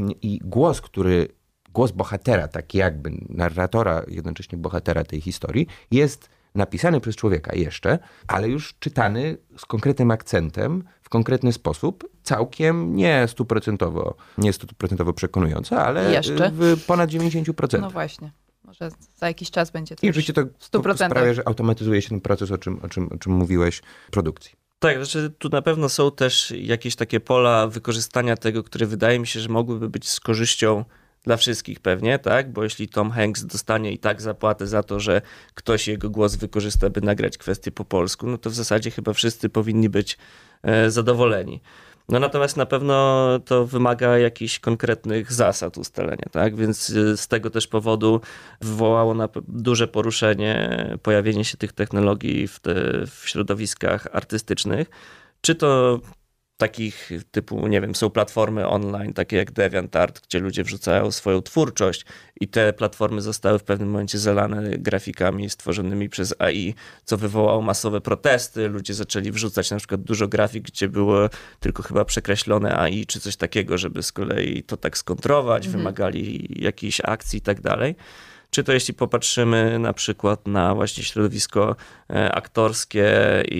i głos, który Głos bohatera, taki jakby narratora, jednocześnie bohatera tej historii, jest napisany przez człowieka jeszcze, ale już czytany z konkretnym akcentem, w konkretny sposób, całkiem nie stuprocentowo, nie stuprocentowo przekonująco, ale jeszcze? w ponad dziewięćdziesiąt procent. No właśnie, może za jakiś czas będzie to I oczywiście to w stu procentach. sprawia, że automatyzuje się ten proces, o czym, o czym, o czym mówiłeś, produkcji. Tak, znaczy tu na pewno są też jakieś takie pola wykorzystania tego, które wydaje mi się, że mogłyby być z korzyścią dla wszystkich pewnie, tak? Bo jeśli Tom Hanks dostanie i tak zapłatę za to, że ktoś jego głos wykorzysta, by nagrać kwestię po polsku, no to w zasadzie chyba wszyscy powinni być e, zadowoleni. No natomiast na pewno to wymaga jakichś konkretnych zasad ustalenia, tak? Więc z tego też powodu wywołało na duże poruszenie pojawienie się tych technologii w, te, w środowiskach artystycznych. Czy to takich typu, nie wiem, są platformy online, takie jak DeviantArt, gdzie ludzie wrzucają swoją twórczość i te platformy zostały w pewnym momencie zalane grafikami stworzonymi przez A I, co wywołało masowe protesty. Ludzie zaczęli wrzucać na przykład dużo grafik, gdzie było tylko chyba przekreślone A I czy coś takiego, żeby z kolei to tak skontrować, mhm. wymagali jakiejś akcji i tak dalej. Czy to jeśli popatrzymy na przykład na właśnie środowisko aktorskie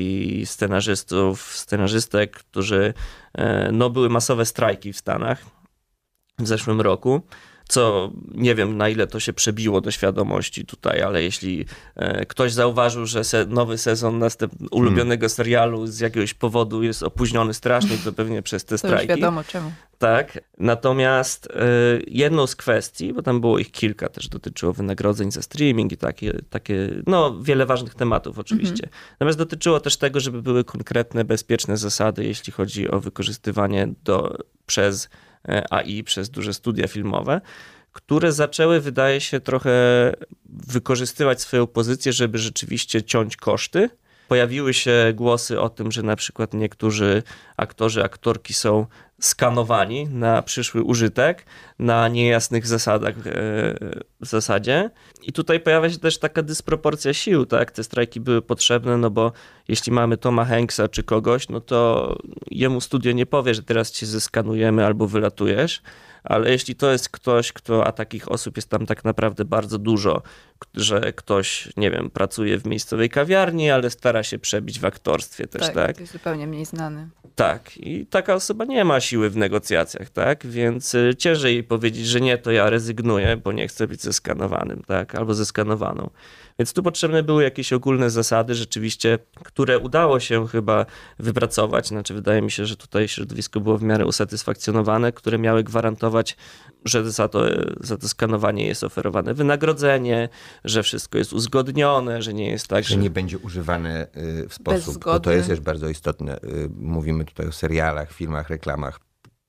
i scenarzystów, scenarzystek, którzy, no były masowe strajki w Stanach w zeszłym roku, co nie wiem na ile to się przebiło do świadomości tutaj, ale jeśli ktoś zauważył, że se, nowy sezon następ, ulubionego serialu z jakiegoś powodu jest opóźniony strasznie, to pewnie przez te strajki. To już wiadomo czemu. Tak, natomiast y, jedną z kwestii, bo tam było ich kilka, też dotyczyło wynagrodzeń za streaming i takie, takie no wiele ważnych tematów oczywiście. Mhm. Natomiast dotyczyło też tego, żeby były konkretne, bezpieczne zasady, jeśli chodzi o wykorzystywanie do, przez A I, przez duże studia filmowe, które zaczęły, wydaje się, trochę wykorzystywać swoją pozycję, żeby rzeczywiście ciąć koszty. Pojawiły się głosy o tym, że na przykład niektórzy aktorzy, aktorki są skanowani na przyszły użytek, na niejasnych zasadach w zasadzie. I tutaj pojawia się też taka dysproporcja sił, tak? Te strajki były potrzebne, no bo jeśli mamy Toma Hanksa czy kogoś, no to jemu studio nie powie, że teraz cię zeskanujemy albo wylatujesz, ale jeśli to jest ktoś, kto, a takich osób jest tam tak naprawdę bardzo dużo, że ktoś, nie wiem, pracuje w miejscowej kawiarni, ale stara się przebić w aktorstwie też, tak? Tak, jest zupełnie mniej znany. Tak, i taka osoba nie ma siły w negocjacjach, tak? Więc ciężej jej powiedzieć, że nie, to ja rezygnuję, bo nie chcę być zeskanowanym, tak? Albo zeskanowaną. Więc tu potrzebne były jakieś ogólne zasady rzeczywiście, które udało się chyba wypracować. Znaczy wydaje mi się, że tutaj środowisko było w miarę usatysfakcjonowane, które miały gwarantować, że za to, za to skanowanie jest oferowane wynagrodzenie, że wszystko jest uzgodnione, że nie jest tak, że... Że nie będzie używane w sposób, bo to jest też bardzo istotne. Mówimy tutaj o serialach, filmach, reklamach,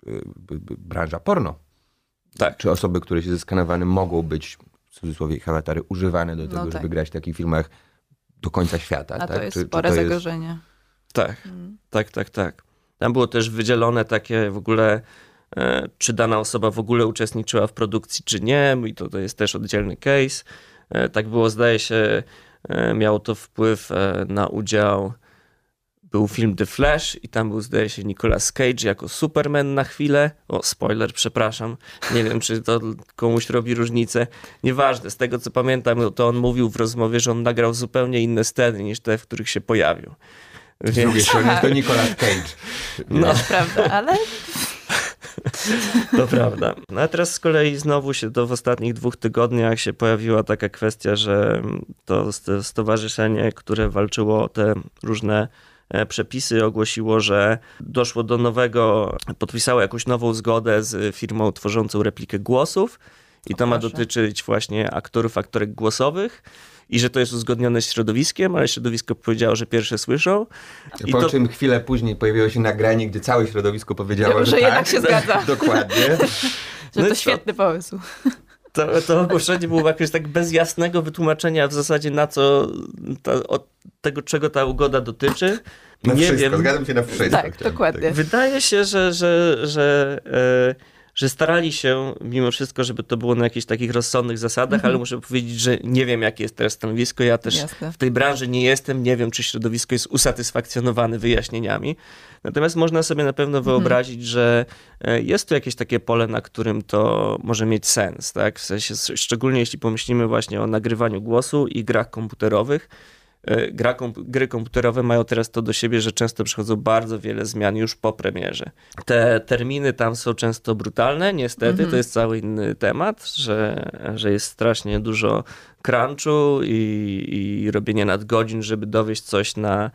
branża porno. Tak. Czy osoby, które się zeskanowane mogą być, w cudzysłowie ich awatary, używane do tego, no tak. żeby grać w takich filmach do końca świata. A tak? to jest czy, spore czy to zagrożenie. Jest... Tak, hmm. tak, tak, tak. Tam było też wydzielone takie w ogóle, e, czy dana osoba w ogóle uczestniczyła w produkcji, czy nie. I to, to jest też oddzielny case. Tak było, zdaje się, miało to wpływ na udział, był film The Flash i tam był, zdaje się, Nicolas Cage jako Superman na chwilę. O, spoiler, przepraszam. Nie wiem, czy to komuś robi różnicę. Nieważne, z tego co pamiętam, to on mówił w rozmowie, że on nagrał zupełnie inne sceny niż te, w których się pojawił. Z Więc... drugiej strony to Nicolas Cage. No, to prawda, ale... To prawda. No a teraz z kolei znowu się to w ostatnich dwóch tygodniach się pojawiła taka kwestia, że to stowarzyszenie, które walczyło o te różne przepisy, ogłosiło, że doszło do nowego, podpisało jakąś nową zgodę z firmą tworzącą replikę głosów i to ma dotyczyć właśnie aktorów, aktorek głosowych. I że to jest uzgodnione z środowiskiem, ale środowisko powiedziało, że pierwsze słyszą. I po to... czym chwilę później pojawiło się nagranie, gdzie całe środowisko powiedziało, że, że, że tak, jednak się zgadza. Dokładnie. Że to świetny pomysł. To, to ogłoszenie było jakieś tak bez jasnego wytłumaczenia w zasadzie na co, ta, od tego czego ta ugoda dotyczy. Na Nie wszystko, wiem. zgadzam się na wszystko. Tak, dokładnie. Tak. Wydaje się, że, że, że, e, że starali się mimo wszystko, żeby to było na jakichś takich rozsądnych zasadach, mhm. ale muszę powiedzieć, że nie wiem, jakie jest teraz stanowisko. Ja też Jasne. w tej branży nie jestem, nie wiem, czy środowisko jest usatysfakcjonowane wyjaśnieniami. Natomiast można sobie na pewno wyobrazić, mhm. że jest tu jakieś takie pole, na którym to może mieć sens, tak? W sensie, szczególnie jeśli pomyślimy właśnie o nagrywaniu głosu i grach komputerowych. Gra, gry komputerowe mają teraz to do siebie, że często przychodzą bardzo wiele zmian już po premierze. Te terminy tam są często brutalne, niestety, mm-hmm. to jest cały inny temat, że, że jest strasznie dużo crunchu i, i robienie nadgodzin, żeby dowieść coś na,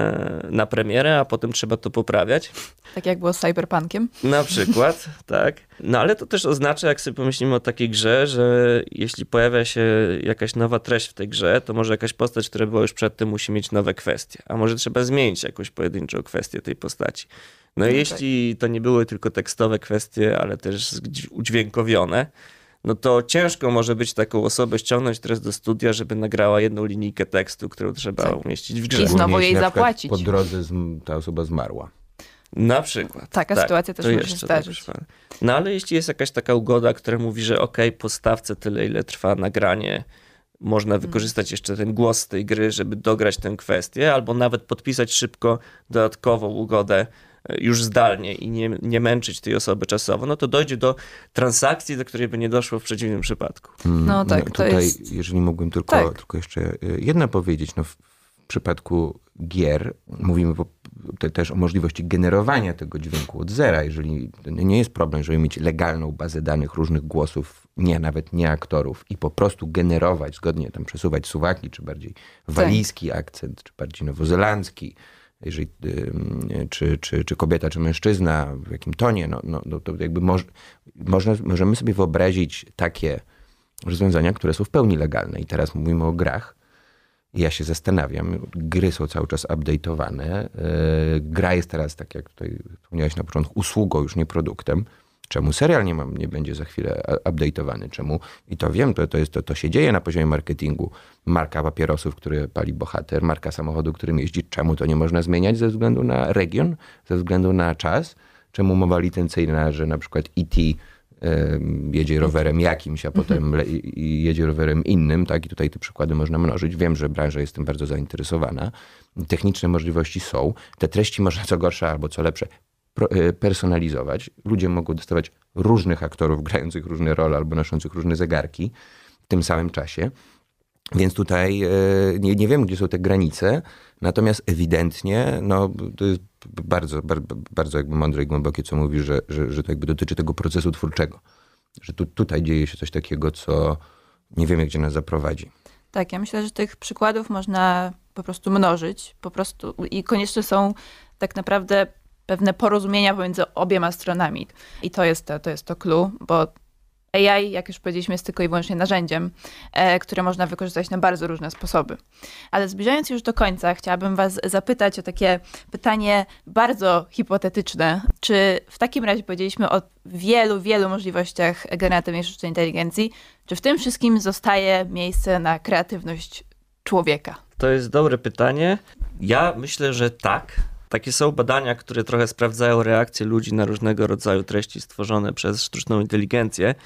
na premierę, a potem trzeba to poprawiać. Tak jak było z Cyberpunkiem. Na przykład, tak. No ale to też oznacza, jak sobie pomyślimy o takiej grze, że jeśli pojawia się jakaś nowa treść w tej grze, to może jakaś postać, która była już przedtem, musi mieć nowe kwestie. A może trzeba zmienić jakąś pojedynczą kwestię tej postaci. No i okay. jeśli to nie były tylko tekstowe kwestie, ale też udźwiękowione, no to ciężko może być taką osobę ściągnąć teraz do studia, żeby nagrała jedną linijkę tekstu, którą trzeba tak. umieścić w grze. I znowu jej zapłacić. Po drodze ta osoba zmarła. Na przykład. Taka tak, sytuacja też może się zdarzyć. Tak, no ale jeśli jest jakaś taka ugoda, która mówi, że okej, okay, po stawce tyle, ile trwa nagranie, można wykorzystać jeszcze ten głos z tej gry, żeby dograć tę kwestię, albo nawet podpisać szybko dodatkową ugodę już zdalnie i nie, nie męczyć tej osoby czasowo, no to dojdzie do transakcji, do której by nie doszło w przeciwnym przypadku. No tak, no, to tutaj, jest... jeżeli mógłbym tylko, tak. tylko jeszcze jedno powiedzieć, no w, w przypadku gier mówimy po, te, też o możliwości generowania tego dźwięku od zera, jeżeli nie jest problem, żeby mieć legalną bazę danych różnych głosów, nie, nawet nie aktorów i po prostu generować, zgodnie tam przesuwać suwaki, czy bardziej walijski tak. akcent, czy bardziej nowozelandzki, jeżeli, czy, czy, czy kobieta, czy mężczyzna, w jakim tonie, no, no, no to jakby moż, można, możemy sobie wyobrazić takie rozwiązania, które są w pełni legalne. I teraz mówimy o grach. I ja się zastanawiam, gry są cały czas update'owane. Gra jest teraz, tak jak tutaj wspomniałeś na początku, usługą, już nie produktem. Czemu serial nie, ma, nie będzie za chwilę update'owany? Czemu? I to wiem, to, to, jest, to, to się dzieje na poziomie marketingu. Marka papierosów, który pali bohater, marka samochodu, którym jeździ. Czemu to nie można zmieniać ze względu na region, ze względu na czas? Czemu umowa licencyjna, że na przykład E T jedzie rowerem jakimś, a potem le- jedzie rowerem innym, tak? I tutaj te przykłady można mnożyć. Wiem, że branża jest tym bardzo zainteresowana. Techniczne możliwości są. Te treści można co gorsza albo co lepsze personalizować. Ludzie mogą dostawać różnych aktorów grających różne role albo noszących różne zegarki w tym samym czasie. Więc tutaj nie, nie wiem, gdzie są te granice, natomiast ewidentnie no, to jest bardzo, bardzo, bardzo jakby mądre i głębokie, co mówi, że, że, że to jakby dotyczy tego procesu twórczego. Że tu, tutaj dzieje się coś takiego, co nie wiemy, gdzie nas zaprowadzi. Tak, ja myślę, że tych przykładów można po prostu mnożyć. Po prostu i konieczne są tak naprawdę pewne porozumienia pomiędzy obiema stronami. I to jest to, to jest to clue, bo A I, jak już powiedzieliśmy, jest tylko i wyłącznie narzędziem, e, które można wykorzystać na bardzo różne sposoby. Ale zbliżając już do końca, chciałabym was zapytać o takie pytanie bardzo hipotetyczne. Czy w takim razie powiedzieliśmy o wielu, wielu możliwościach generatywnej sztucznej inteligencji, czy w tym wszystkim zostaje miejsce na kreatywność człowieka? To jest dobre pytanie. Ja myślę, że tak. Takie są badania, które trochę sprawdzają reakcje ludzi na różnego rodzaju treści stworzone przez sztuczną inteligencję.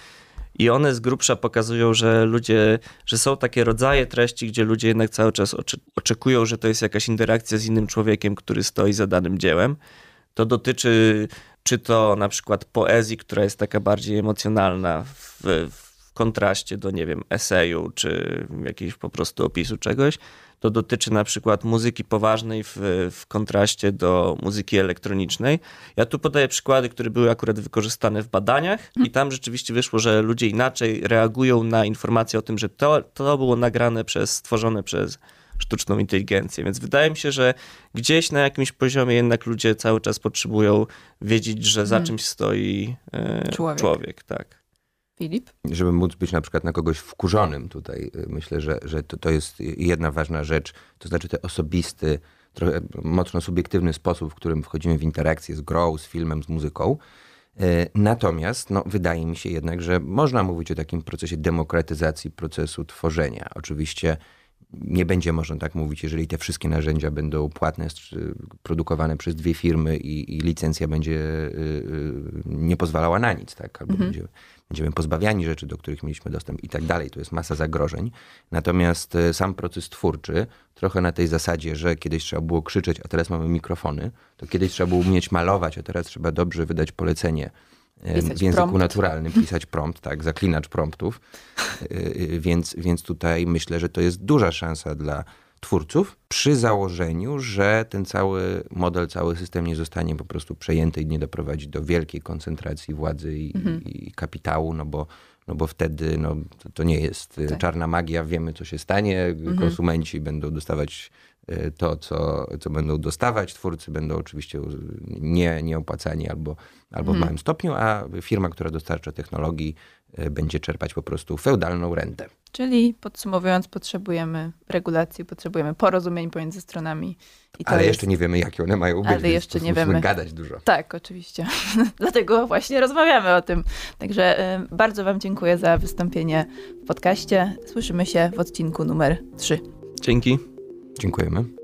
I one z grubsza pokazują, że ludzie, że są takie rodzaje treści, gdzie ludzie jednak cały czas oczekują, że to jest jakaś interakcja z innym człowiekiem, który stoi za danym dziełem. To dotyczy czy to na przykład poezji, która jest taka bardziej emocjonalna w, w kontraście do, nie wiem, eseju, czy jakiegoś po prostu opisu czegoś. To dotyczy na przykład muzyki poważnej w, w kontraście do muzyki elektronicznej. Ja tu podaję przykłady, które były akurat wykorzystane w badaniach i tam rzeczywiście wyszło, że ludzie inaczej reagują na informacje o tym, że to, to było nagrane przez, stworzone przez sztuczną inteligencję. Więc wydaje mi się, że gdzieś na jakimś poziomie jednak ludzie cały czas potrzebują wiedzieć, że za hmm. czymś stoi e, człowiek. człowiek. Tak. Filip? Żeby móc być na przykład na kogoś wkurzonym tutaj, myślę, że, że to, to jest jedna ważna rzecz, to znaczy ten osobisty, trochę mocno subiektywny sposób, w którym wchodzimy w interakcję z grą, z filmem, z muzyką. Natomiast no, wydaje mi się jednak, że można mówić o takim procesie demokratyzacji procesu tworzenia. Oczywiście nie będzie można tak mówić, jeżeli te wszystkie narzędzia będą płatne, produkowane przez dwie firmy i, i licencja będzie y, y, nie pozwalała na nic, tak? Albo mhm. będzie, będziemy pozbawiani rzeczy, do których mieliśmy dostęp i tak dalej. To jest masa zagrożeń. Natomiast y, sam proces twórczy, trochę na tej zasadzie, że kiedyś trzeba było krzyczeć, a teraz mamy mikrofony, to kiedyś trzeba było umieć malować, a teraz trzeba dobrze wydać polecenie Pisać w języku prompt. naturalnym, pisać prompt, tak, zaklinacz promptów. Więc, więc tutaj myślę, że to jest duża szansa dla twórców przy założeniu, że ten cały model, cały system nie zostanie po prostu przejęty i nie doprowadzi do wielkiej koncentracji władzy i, mhm. i kapitału, no bo, no bo wtedy no, to, to nie jest tak. czarna magia, wiemy co się stanie, mhm. konsumenci będą dostawać to, co, co będą dostawać, twórcy będą oczywiście nie, nieopłacani albo, albo hmm. w małym stopniu, a firma, która dostarcza technologii, będzie czerpać po prostu feudalną rentę. Czyli podsumowując, potrzebujemy regulacji, potrzebujemy porozumień pomiędzy stronami. I to Ale jest... jeszcze nie wiemy, jakie one mają być. Ale jeszcze nie wiemy. Gadać dużo. Tak, oczywiście. Dlatego właśnie rozmawiamy o tym. Także y, bardzo wam dziękuję za wystąpienie w podcaście. Słyszymy się w odcinku numer trzy. Dzięki. Dziękujemy.